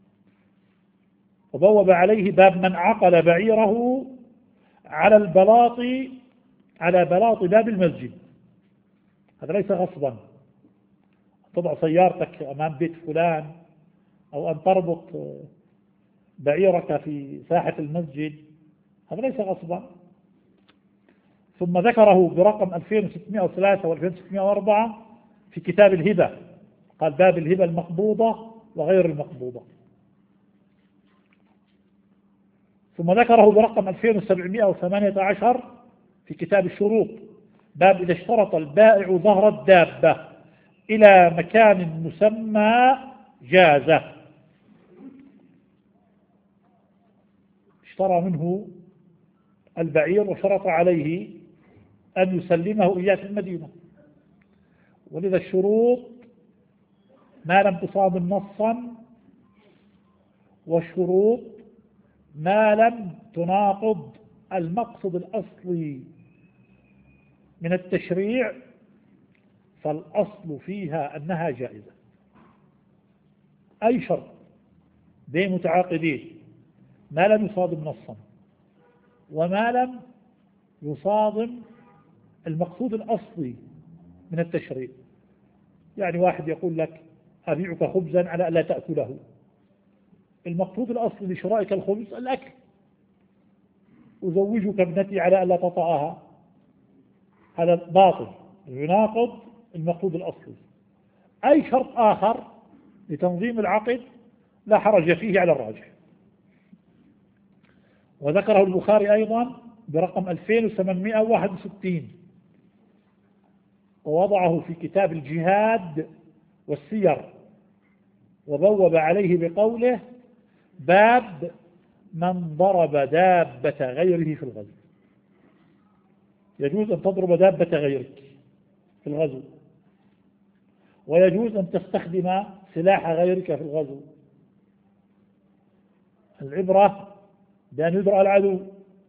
وبوب عليه: باب من عقل بعيره على البلاط على بلاط باب المسجد. هذا ليس غصبا، تضع سيارتك أمام بيت فلان أو أن تربط بعيرك في ساحة المسجد، هذا ليس غصبا. ثم ذكره برقم ألفين وستمائة وثلاثة وألفين وستمائة وأربعة في كتاب الهبة، قال: باب الهبة المقبوضة وغير المقبوضة. ثم ذكره برقم ألفين وسبعمائة وثمانية عشر في كتاب الشروط، باب إذا اشترط البائع ظهر الدابة إلى مكان مسمى جازه. اشترى منه البعير وشرط عليه أن يسلمه إياه في المدينة، ولذا الشروط ما لم تصاب نصا، والشروط ما لم تناقض المقصد الأصلي من التشريع، فالأصل فيها أنها جائزة. أي شرط بين متعاقدين ما لم يصادم نصا وما لم يصادم المقصود الأصلي من التشريع. يعني واحد يقول لك: أبيعك خبزا على ألا تأكله، المقصود الأصلي لشرائك الخبز الأكل، أزوجك ابنتي على ألا تطأها، هذا باطل يناقض المقصود الأصلي. أي شرط آخر لتنظيم العقد لا حرج فيه على الراجح. وذكره البخاري أيضا برقم ألفين وثمانمائة وواحد وستين، ووضعه في كتاب الجهاد والسير، وبوب عليه بقوله: باب من ضرب دابة غيره في الغزو. يجوز أن تضرب دابة غيرك في الغزو، ويجوز أن تستخدم سلاح غيرك في الغزو. العبرة بأن يدرأ العدو.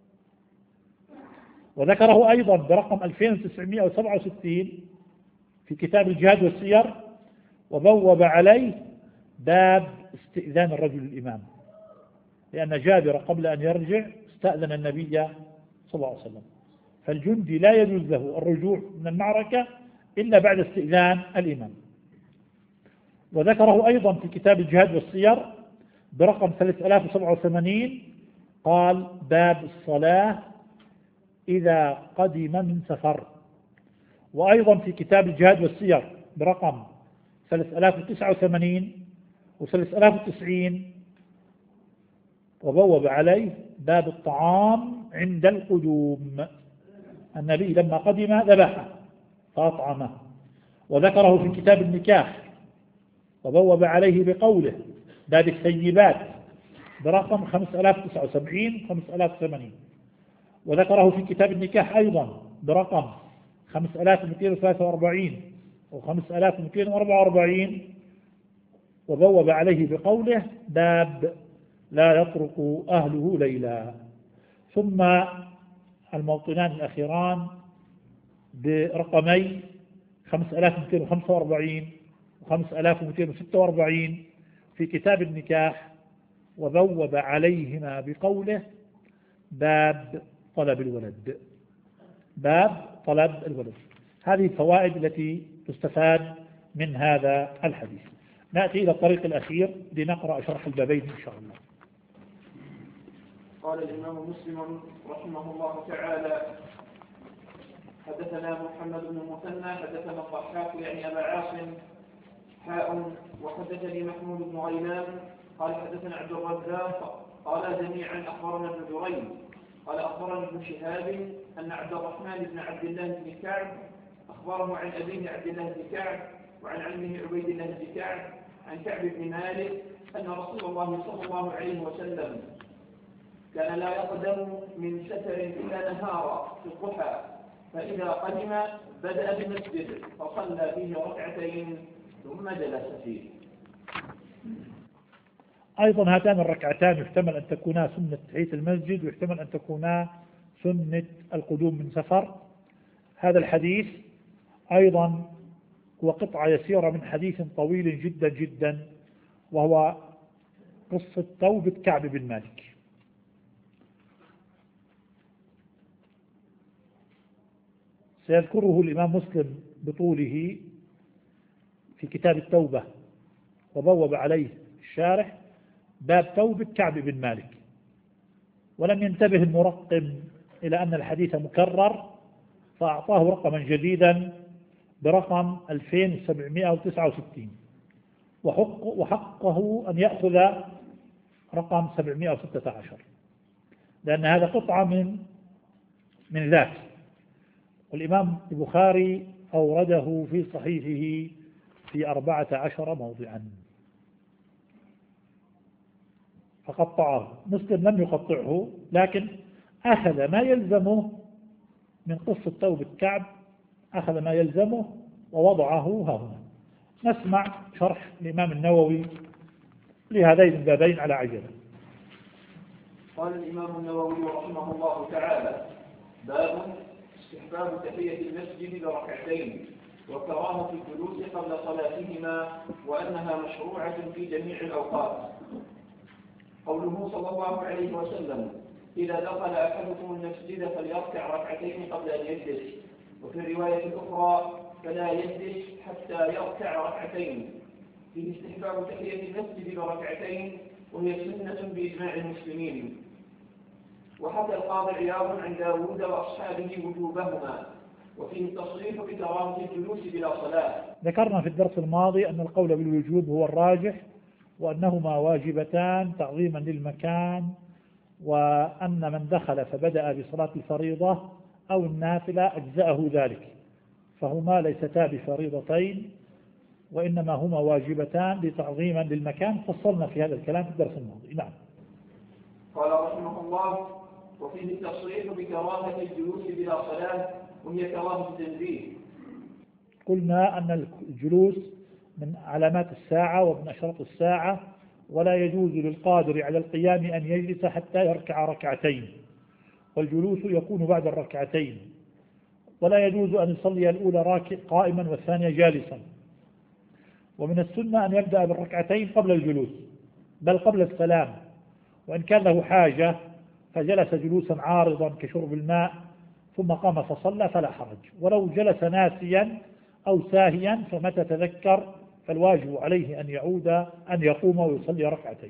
وذكره أيضا برقم ألفين وتسعمائة وسبعة وستين في كتاب الجهاد والسير، وبوب عليه باب استئذان الرجل الإمام، لأن جابر قبل أن يرجع استأذن النبي صلى الله عليه وسلم، فالجندي لا يجوز له الرجوع من المعركة إلا بعد استئذان الإمام. وذكره أيضا في كتاب الجهاد والسير برقم ثلاثة آلاف وسبعة وثمانين، قال: باب الصلاة إذا قدم من سفر. وأيضا في كتاب الجهاد والسير برقم ثلاثة آلاف وتسعة وثمانين وثلاثة آلاف وتسعين، وبوب عليه باب الطعام عند القدوم. النبي لما قدم ذبحه فأطعمه. وذكره في كتاب النكاح، وبوب عليه بقوله: باب الثيبات برقم خمسة آلاف وتسعة وسبعين خمسة آلاف وثمانين. وذكره في كتاب النكاح أيضا برقم خمسة آلاف ومئتين وثلاثة وأربعين وخمسة آلاف ومئتين وأربعة وأربعين، وبوب عليه بقوله: باب لا يطرق أهله ليلا. ثم الموطنان الأخيران برقمي خمسة آلاف ومئتين وخمسة وأربعين وخمسة آلاف ومئتين وستة وأربعين في كتاب النكاح، وبوب عليهما بقوله: باب طلب الولد. باب طلب الولد. هذه الفوائد التي تستفاد من هذا الحديث. نأتي إلى الطريق الأخير لنقرأ شرح البابين إن شاء الله. قال الإمام مسلم رحمه الله تعالى: حدثنا محمد بن المثنى حدثنا الضحاك يعني أبا عاصم حاء وحدثني محمود بن غيلان قال حدثنا عبد الرزاق قال جميعا أخبرنا ابن جريج قال أخبرنا ابن شهاب أن عبد الرحمن بن عبد الله بن كعب أخبره عن أبيه عبد الله بن كعب وعن عمه عبيد الله بن كعب عن كعب بن مالك أن رسول الله صلى الله عليه وسلم كان لا يقدم من سفر إلا نهارا في الضحى، فإذا قدم بدأ بالمسجد فصلى فيه ركعتين ثم جلس فيه. أيضا هاتان الركعتان يحتمل أن تكونا سنة تحية المسجد، ويحتمل أن تكونا سنة القدوم من سفر. هذا الحديث أيضا هو قطعة يسيرة من حديث طويل جدا جدا، وهو قصة توبة كعب بن مالك. سيذكره الإمام مسلم بطوله في كتاب التوبة، وبوب عليه الشارح باب توبة كعب بن مالك، ولم ينتبه المرقم إلى أن الحديث مكرر فأعطاه رقما جديدا برقم ألفين وسبعمائة وتسعة وستين، وحق وحقه أن يأخذ رقم سبعمائة وستة عشر، لأن هذا قطعة من من ذاك. والإمام البخاري أورده في صحيحه في أربعة عشر موضعا فقطعه. مسلم لم يقطعه، لكن أخذ ما يلزمه من قصة توبة كعب، أخذ ما يلزمه ووضعه ها هنا. نسمع شرح الإمام النووي لهذين البابين على عجلة. قال الإمام النووي رحمه الله تعالى: باب استحباب تحية المسجد بركعتين وكراهة الجلوس قبل صلاتهما وأنها مشروعة في جميع الأوقات. قوله صلى الله عليه وسلم: إذا دخل أحدكم المسجد فليركع ركعتين قبل أن يجلس، وفي الرواية الأخرى: فلا يجلس حتى يركع ركعتين. فيه استحباب تحية المسجد بركعتين، وهي سنة بإجماع المسلمين. وحكى القاضي عياض عن داود وأصحابه وجوبهما، وفيه التصريح بكراهة الجلوس بلا صلاة. ذكرنا في الدرس الماضي أن القول بالوجوب هو الراجح، وأنهما واجبتان تعظيما للمكان، وأن من دخل فبدأ بصلاة الفريضة أو النافلة أجزأه ذلك، فهما ليستا بفريضتين وإنما هما واجبتان لتعظيما للمكان. فصلنا في هذا الكلام في الدرس الماضي. نعم. قال رحمه الله: وفيه التصريح بكراهة الجلوس بلا صلاة، وهي كراهة التنزيه. قلنا أن الجلوس من علامات الساعة ومن أشراط الساعة، ولا يجوز للقادر على القيام أن يجلس حتى يركع ركعتين، والجلوس يكون بعد الركعتين، ولا يجوز أن يصلي الأولى راكع قائما والثانية جالسا. ومن السنة أن يبدأ بالركعتين قبل الجلوس، بل قبل السلام، وإن كان له حاجة فجلس جلوسا عارضا كشرب الماء ثم قام فصلى فلا حرج، ولو جلس ناسيا أو ساهيا فمتى تذكر فالواجب عليه أن يعود أن يقوم ويصلي ركعتين.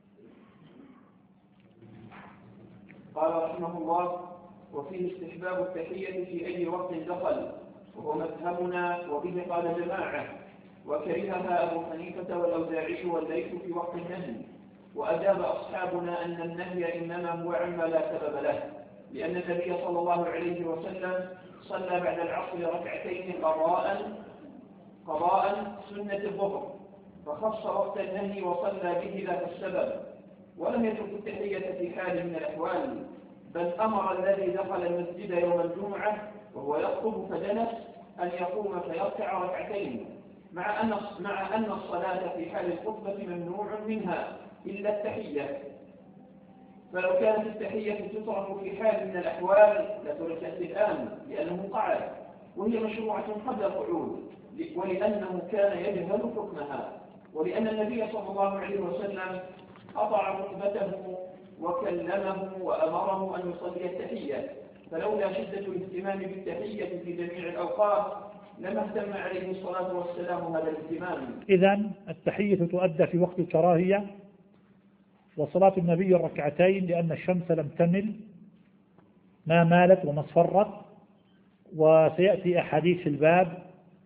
قال رحمه الله: وفيه استحباب التحية في أي وقت دخل، وهو مذهبنا وبه قال جماعة، وكرهها أبو حنيفة والأوزاعي والليث في وقت النهي، وأجاب أصحابنا أن النهي إنما هو عما لا سبب له، لأن النبي صلى الله عليه وسلم صلى بعد العصر ركعتين قضاء قضاء سنة الظهر، فخص وقت النهي وصلى به ذات السبب، ولم يترك التحية في حال من الأحوال، بل أمر الذي دخل المسجد يوم الجمعة وهو يخطب فجلس أن يقوم فيركع ركعتين، مع أن مع أن الصلاة في حال الخطبة ممنوع منها إلا التحية، فلو كانت التحية تترك في حال من الأحوال لتركت الآن لأنه قعد، وهي مشروعة قبل القعود، ولأنه كان يجهل حكمها، ولأن النبي صلى الله عليه وسلم قطع خطبته وكلمه وأمره أن يصلي التحية، فلولا شدة الاهتمام بالتحية في جميع الأوقات لما اهتم عليه الصلاة والسلام هذا الاهتمام. إذن التحية تؤدى في وقت الكراهية، وصلاة النبي الركعتين لأن الشمس لم تمل ما مالت وما اصفرت، وسيأتي أحاديث في الباب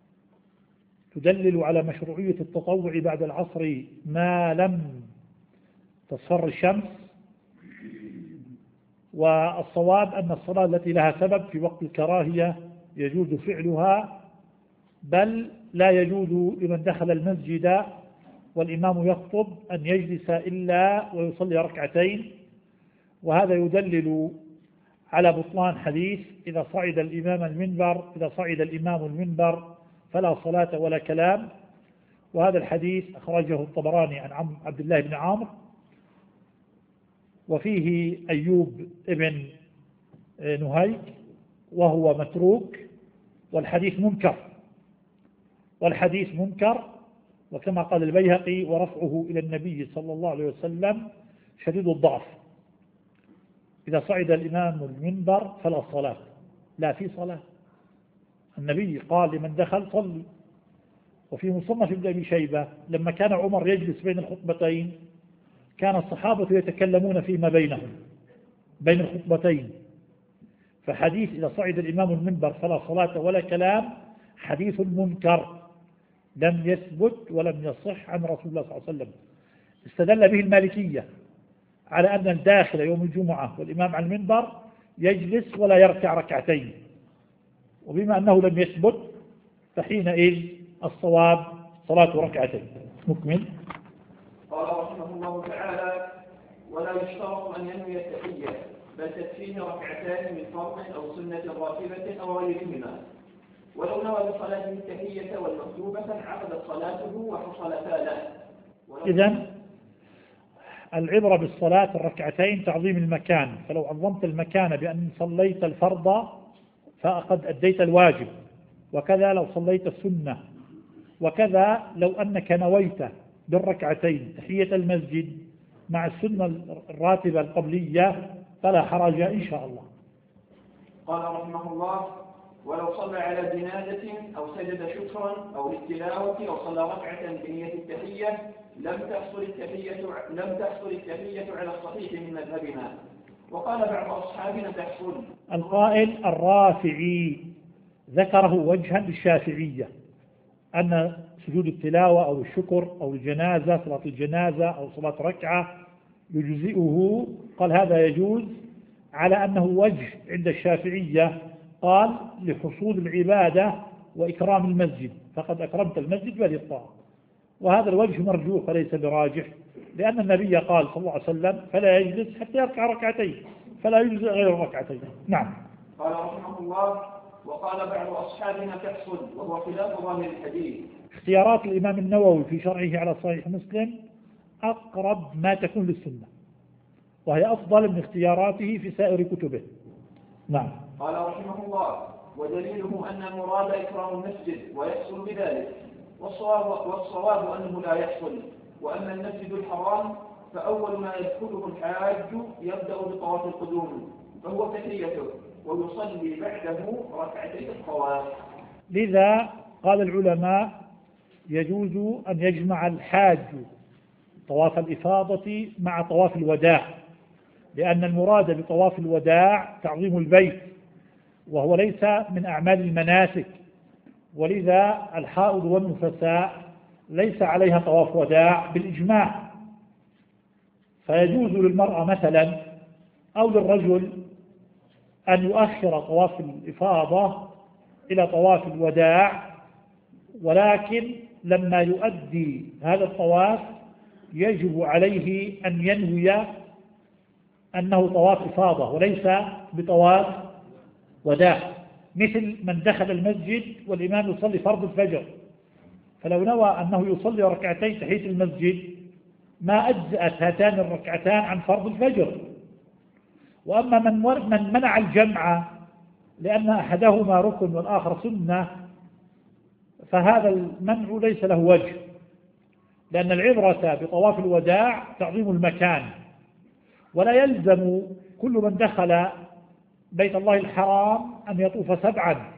تدلل على مشروعية التطوع بعد العصر ما لم تصفر الشمس. والصواب أن الصلاة التي لها سبب في وقت الكراهية يجوز فعلها، بل لا يجوز لمن دخل المسجد والإمام يخطب أن يجلس إلا ويصلي ركعتين، وهذا يدلل على بطلان حديث إذا صعد الإمام المنبر إذا صعد الإمام المنبر فلا صلاة ولا كلام، وهذا الحديث أخرجه الطبراني عن عبد الله بن عامر، وفيه أيوب ابن نهيك وهو متروك، والحديث منكر والحديث منكر وكما قال البيهقي: ورفعه إلى النبي صلى الله عليه وسلم شديد الضعف. إذا صعد الإمام المنبر فلا صلاة، لا في صلاة. النبي قال لمن دخل صلي. وفي مصنف ابن أبي شيبة لما كان عمر يجلس بين الخطبتين كان الصحابة يتكلمون فيما بينهم بين الخطبتين، فحديث إذا صعد الإمام المنبر فلا صلاة ولا كلام حديث منكر لم يثبت ولم يصح عن رسول الله صلى الله عليه وسلم. استدل به المالكية على أن الداخل يوم الجمعة والإمام على المنبر يجلس ولا يركع ركعتين، وبما أنه لم يثبت فحينئذ الصواب صلاة ركعتين. نكمل. قال رحمه الله تعالى: ولا يشترط أن ينوي التحية، بل تكفيه ركعتان من فرض أو سنة راتبة أو غيرهما، ولو نوى بصلاته التحية والمكتوبة عقدت صلاته وحصلتا له. إذن العبرة بالصلاة الركعتين تعظيم المكان، فلو عظمت المكان بأن صليت الفرض فقد أديت الواجب، وكذا لو صليت السنة، وكذا لو أنك نويت بالركعتين تحية المسجد مع السنة الراتبة القبلية فلا حرج إن شاء الله. قال رحمه الله: ولو صلى على جنازة أو سجد شكرا أو للتلاوة أو صلى ركعة بنية التحية لم تحصل التحية لم تحصل التحية على الصحيح من مذهبنا، وقال بعض أصحابنا تحصل. القائل الرافعي ذكره وجها للشافعية أن سجود التلاوة أو الشكر أو الجنازة صلاة الجنازة أو صلاة ركعة يجزئه، قال هذا يجوز على أنه وجه عند الشافعية، قال لحصول العبادة وإكرام المسجد، فقد أكرمت المسجد بهذه الطاعة، وهذا الوجه مرجوح وليس براجح، لأن النبي قال صلى الله عليه وسلم فلا يجلس حتى يركع ركعتين، فلا يجلس غير ركعتين. نعم. قال رحمه الله: وقال بعض أصحابنا تحصل، وهو خلاف ظاهر الحديث. اختيارات الإمام النووي في شرحه على صحيح مسلم أقرب ما تكون للسنة، وهي أفضل من اختياراته في سائر كتبه. نعم. قال رحمه الله: ودليله أن المراد إكرام المسجد ويحصل بذلك، والصواب, والصواب أنه لا يحصل. وأما المسجد الحرام فأول ما يدخله الحاج يبدأ بطواف القدوم، فهو تحيته، ويصلي بعده ركعتي الطواف. لذا قال العلماء يجوز أن يجمع الحاج طواف الإفاضة مع طواف الوداع، لأن المراد بطواف الوداع تعظيم البيت، وهو ليس من أعمال المناسك، ولذا الحائض والنفساء ليس عليها طواف وداع بالإجماع، فيجوز للمرأة مثلا أو للرجل أن يؤخر طواف الإفاضة إلى طواف الوداع، ولكن لما يؤدي هذا الطواف يجب عليه أن ينوي أنه طواف إفاضة وليس بطواف وداع، مثل من دخل المسجد والإمام يصلي فرض الفجر، فلو نوى أنه يصلي ركعتين تحية المسجد ما أجزأت هاتان الركعتان عن فرض الفجر. وأما من من منع الجمع لأن أحدهما ركن والآخر سنة، فهذا المنع ليس له وجه، لأن العبرة بطواف الوداع تعظيم المكان، ولا يلزم كل من دخل بيت الله الحرام أن يطوف سبعا.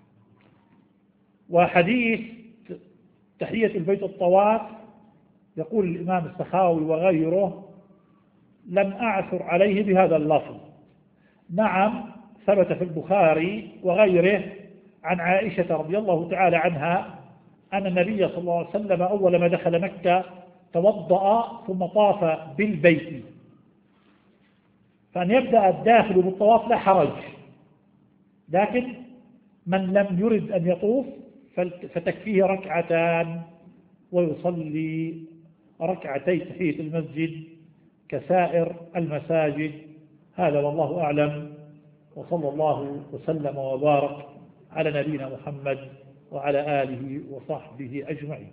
وحديث تحية البيت الطواف يقول الإمام السخاوي وغيره لم أعثر عليه بهذا اللفظ. نعم ثبت في البخاري وغيره عن عائشة رضي الله تعالى عنها أن النبي صلى الله عليه وسلم أول ما دخل مكة توضأ ثم طاف بالبيت، فأن يبدأ الداخل بالطواف لا حرج، لكن من لم يرد أن يطوف فتكفيه ركعتان ويصلي ركعتي تحية المسجد كسائر المساجد. هذا والله أعلم، وصلى الله وسلم وبارك على نبينا محمد وعلى آله وصحبه أجمعين.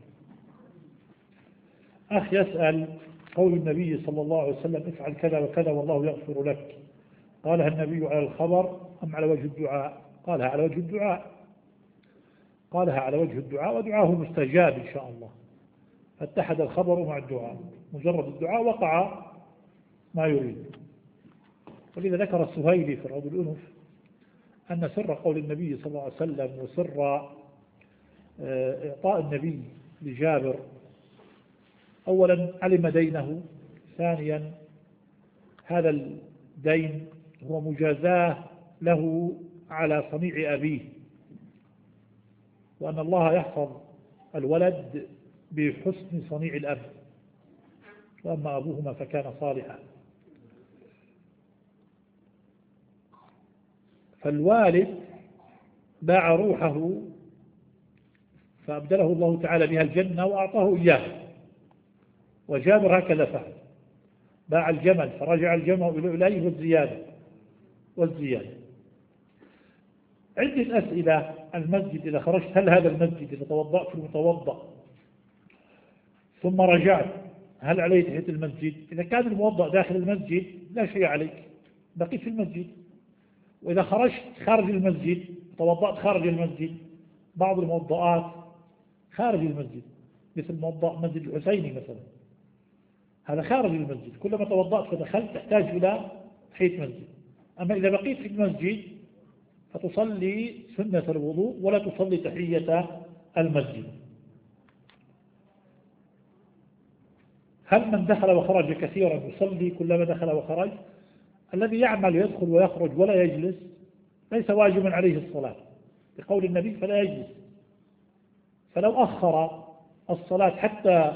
أخ يسأل قول النبي صلى الله عليه وسلم افعل كذا وكذا والله يغفر لك، قالها النبي على الخبر أم على وجه الدعاء؟ قالها على وجه الدعاء، قالها على وجه الدعاء، ودعاه مستجاب إن شاء الله، فاتحد الخبر مع الدعاء، مجرد الدعاء وقع ما يريد. ولذا ذكر السهيلي في روض الأنف أن سر قول النبي صلى الله عليه وسلم وسر إعطاء النبي لجابر أولا علم دينه، ثانيا هذا الدين هو مجازاه له على صنيع أبيه، وأن الله يحفظ الولد بحسن صنيع الأب، وأما أبوهما فكان صالحا. فالوالد باع روحه فأبدله الله تعالى بها الجنة وأعطاه إياه، وجابر هكذا فعل، باع الجمل فرجع الجمع إليه والزيادة والزيادة. عدة أسئلة. المسجد إذا خرجت، هل هذا المسجد إذا توضأت في المتوضأ ثم رجعت هل عليه تحية المسجد؟ إذا كان الموضأ داخل المسجد لا شيء عليك، بقيت في المسجد. وإذا خرجت خارج المسجد، توضأت خارج المسجد، بعض الموضآت خارج المسجد مثل موضأ مسجد الحسيني مثلا، هذا خارج المسجد، كلما توضأت فدخلت تحتاج إلى تحية مسجد. أما إذا بقيت في المسجد فتصلي سنة الوضوء ولا تصلي تحية المسجد. هل من دخل وخرج كثيرا يصلي كلما دخل وخرج؟ الذي يعمل يدخل ويخرج ولا يجلس ليس واجبا عليه الصلاة بقول النبي فلا يجلس. فلو أخر الصلاة حتى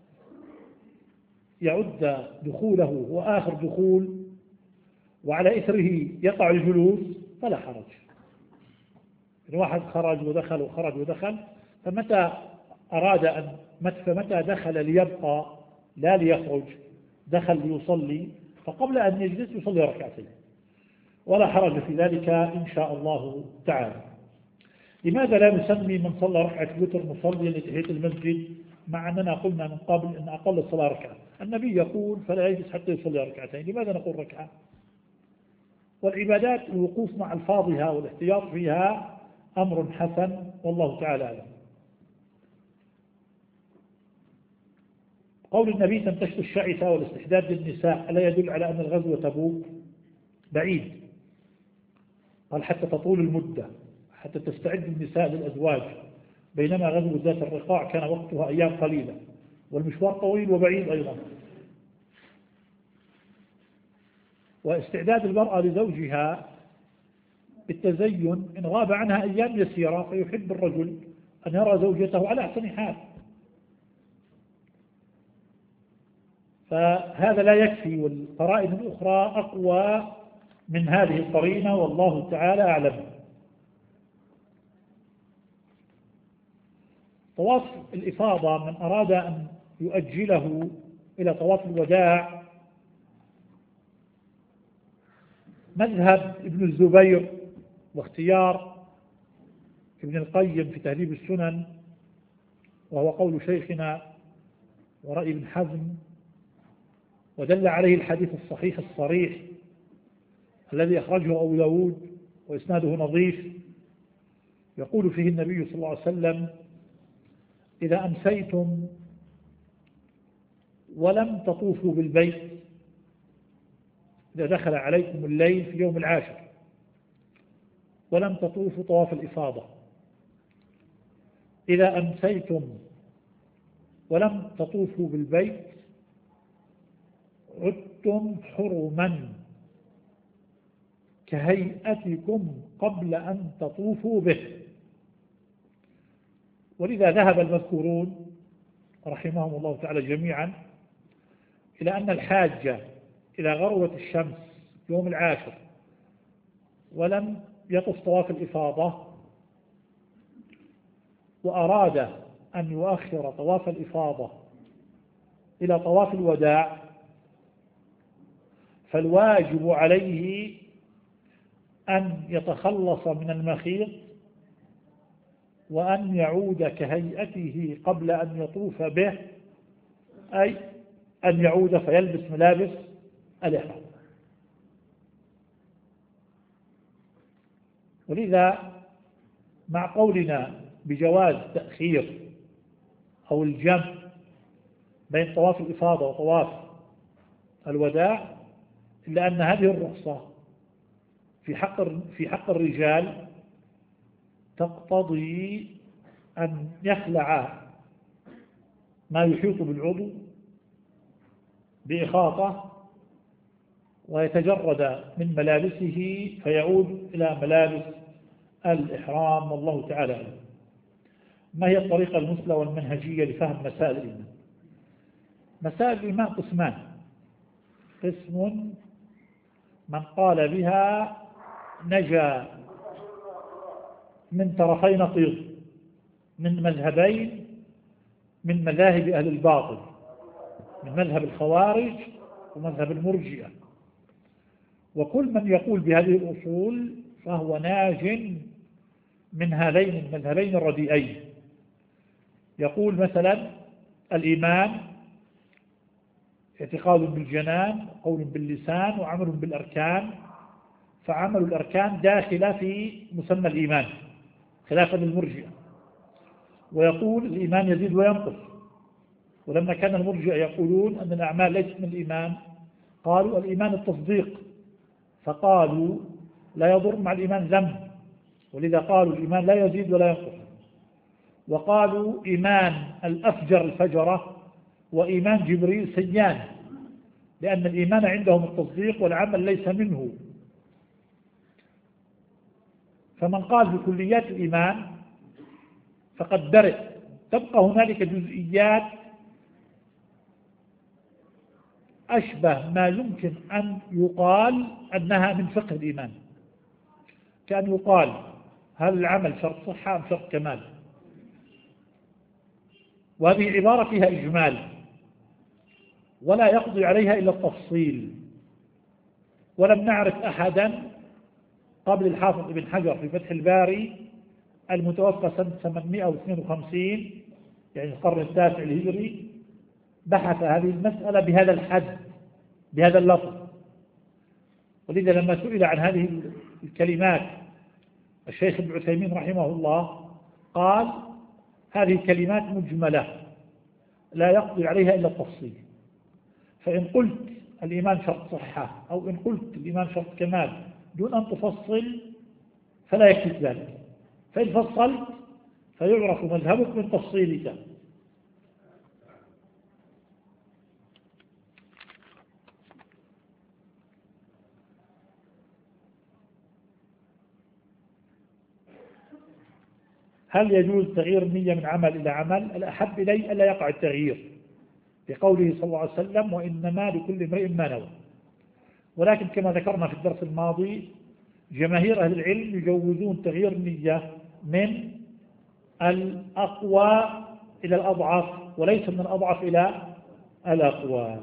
يعد دخوله وآخر دخول وعلى إثره يقع الجلوس فلا حرج. الواحد خرج ودخل وخرج ودخل، فمتى أراد أن فمتى دخل ليبقى لا ليخرج، دخل ليصلي، فقبل أن يجلس يصلي ركعتين ولا حرج في ذلك إن شاء الله تعالى. لماذا لا نسمي من صلى ركعة الوتر مصليا لتحية المسجد، مع أننا قلنا من قبل أن أقل الصلاة ركعة؟ النبي يقول فلا يجلس حتى يصلي ركعتين، لماذا نقول ركعة؟ والعبادات الوقوف مع ألفاظها والاحتياط فيها أمر حسن والله تعالى أعلم. قول النبي تنتشر الشعثة والاستحداد للنساء ألا يدل على أن الغزو تبوك؟ بعيد. قال حتى تطول المدة، حتى تستعد النساء للأزواج، بينما غزو ذات الرقاع كان وقتها أيام قليلة والمشوار طويل وبعيد أيضا. واستعداد المرأة لزوجها بالتزين إن غاب عنها أيام يسيرة فيحب الرجل أن يرى زوجته على أحسن حال، فهذا لا يكفي، والقرائن الأخرى أقوى من هذه القرينة والله تعالى أعلم. طواف الإفاضة من أراد أن يؤجله إلى طواف الوداع مذهب ابن الزبير واختيار ابن القيم في تهذيب السنن، وهو قول شيخنا ورأي ابن حزم، ودل عليه الحديث الصحيح الصريح الذي أخرجه أبو داود وإسناده نظيف، يقول فيه النبي صلى الله عليه وسلم إذا أمسيتم ولم تطوفوا بالبيت، إذا دخل عليكم الليل في يوم العاشر ولم تطوفوا طواف الإفاضة، إذا أمسيتم ولم تطوفوا بالبيت عدتم حرما كهيئتكم قبل أن تطوفوا به. ولذا ذهب المذكورون رحمهم الله تعالى جميعا إلى أن الحاجة إلى غروة الشمس يوم العاشر ولم يطف طواف الإفاضة وأراد أن يؤخر طواف الإفاضة إلى طواف الوداع، فالواجب عليه أن يتخلص من المخيط وأن يعود كهيئته قبل أن يطوف به، أي أن يعود فيلبس ملابس الإحرام. ولذا مع قولنا بجواز تأخير أو الجمع بين طواف الإفاضة وطواف الوداع، إلا أن هذه الرخصة في حق في حق الرجال تقتضي أن يخلع ما يحيط بالعضو بإخاطة ويتجرد من ملابسه فيعود إلى ملابس الإحرام والله تعالى أعلم. ما هي الطريقة المثلى والمنهجية لفهم مسائل الإيمان؟ مسائل الإيمان قسمان: قسم من قال بها نجا من طرفي نقيض من مذهبين من مذاهب أهل الباطل، من مذهب الخوارج ومذهب المرجئة، وكل من يقول بهذه الأصول فهو ناج من هذين المذهبين الرديئين. يقول مثلا الإيمان اعتقاد بالجنان، قول باللسان، وعمل بالأركان، فعمل الأركان داخل في مسمى الإيمان خلافا للمرجئة. ويقول الإيمان يزيد وينقص، ولما كان المرجئة يقولون أن الأعمال ليست من الإيمان قالوا الإيمان التصديق، فقالوا لا يضر مع الإيمان ذنب، ولذا قالوا الإيمان لا يزيد ولا ينقص. وقالوا إيمان الأفجر الفجرة وإيمان جبريل سيان، لأن الإيمان عندهم التصديق والعمل ليس منه. فمن قال بكليات الإيمان فقد برئ. تبقى هنالك جزئيات أشبه ما يمكن أن يقال أنها من فقه الإيمان، كأن يقال هل العمل شرط صحة أم شرط كمال؟ وهذه عبارة فيها إجمال ولا يقضي عليها إلا التفصيل. ولم نعرف أحدا قبل الحافظ ابن حجر في فتح الباري المتوفى سنة ثمانمائة واثنين وخمسين يعني القرن التاسع الهجري بحث هذه المسألة بهذا الحد بهذا اللفظ. ولذا لما سئل عن هذه الكلمات الشيخ ابن عثيمين رحمه الله قال هذه كلمات مجملة لا يقضي عليها إلا التفصيل. فإن قلت الإيمان شرط صحة أو إن قلت الإيمان شرط كمال دون أن تفصل فلا يكفي ذلك، فإن فصلت فيعرف مذهبك من تفصيلك. هل يجوز تغيير النية من عمل إلى عمل؟ الأحب إلي ألا يقع التغيير بقوله صلى الله عليه وسلم وإنما لكل امرئ ما نوى. ولكن كما ذكرنا في الدرس الماضي جماهير أهل العلم يجوزون تغيير النية من الأقوى إلى الأضعف وليس من الأضعف إلى الأقوى.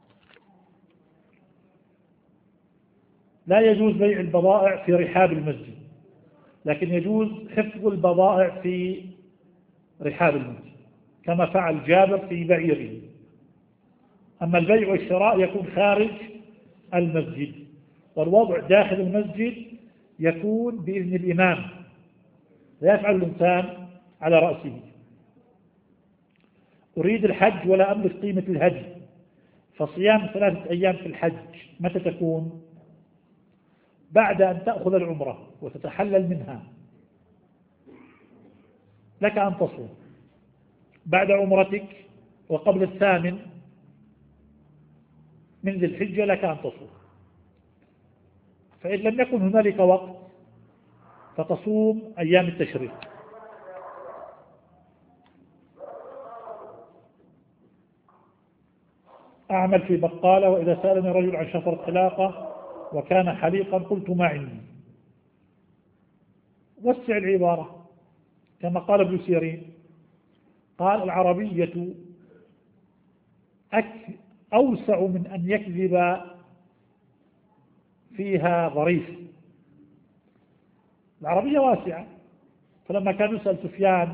لا يجوز بيع البضائع في رحاب المسجد، لكن يجوز حفظ البضائع في رحاب المسجد كما فعل جابر في بعيره. أما البيع والشراء يكون خارج المسجد، والوضع داخل المسجد يكون بإذن الإمام لا يفعل الإنسان على رأسه. أريد الحج ولا أملك قيمة الهدي، فصيام ثلاثة أيام في الحج متى تكون؟ بعد أن تأخذ العمرة وتتحلل منها لك أن تصوم بعد عمرتك وقبل الثامن من ذي الحجة لك أن تصوم. فإن لم يكن هنالك وقت فتصوم أيام التشريق. أعمل في بقالة وإذا سألني رجل عن شفرة علاقة وكان حليقا قلت ما عندي. وسع العبارة كما قال ابن سيرين قال العربية أوسع من أن يكذب فيها ظريف. العربية واسعة. فلما كان يسأل سفيان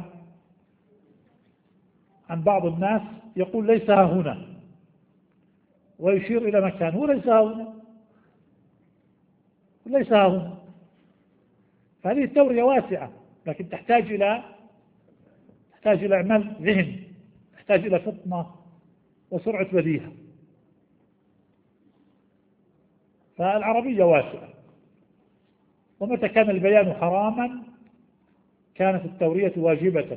عن بعض الناس يقول ليس ها هنا ويشير إلى مكان، هو ليس ها هنا ليس ها هنا. فهذه التورية واسعة لكن تحتاج إلى تحتاج إلى عمل ذهن، تحتاج إلى فطنة وسرعة بديهة. فالعربية واسعة. ومتى كان البيان حراما كانت التورية واجبة،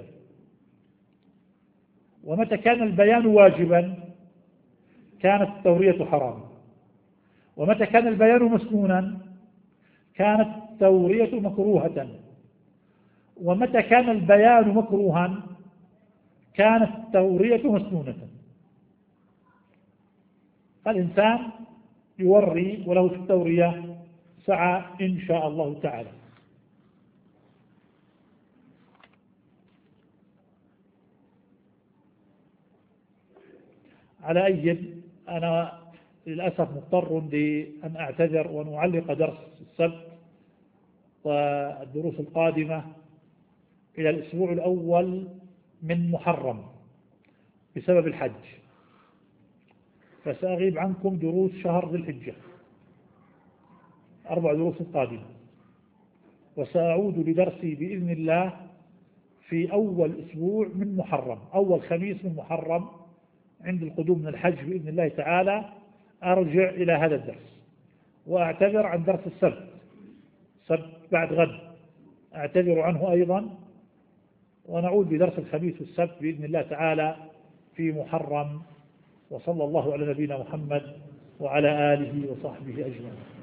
ومتى كان البيان واجبا كانت التورية حراما، ومتى كان البيان مسنونا كانت التورية مكروهة، ومتى كان البيان مكروها كانت التورية مسنونة. الإنسان يوري وله في التورية سعى إن شاء الله تعالى. على أي أنا للأسف مضطر لأن أعتذر وأن أعلق درس السبت والدروس القادمة إلى الأسبوع الأول من محرم بسبب الحج، فسأغيب عنكم دروس شهر ذي الحجة أربع دروس قادمة، وسأعود لدرسي بإذن الله في أول أسبوع من محرم، أول خميس من محرم عند القدوم من الحج بإذن الله تعالى أرجع إلى هذا الدرس. وأعتذر عن درس السبت، السبت بعد غد أعتذر عنه أيضا، ونعود بدرس الخميس والسبت بإذن الله تعالى في محرم. وصلى الله على نبينا محمد وعلى آله وصحبه أجمعين.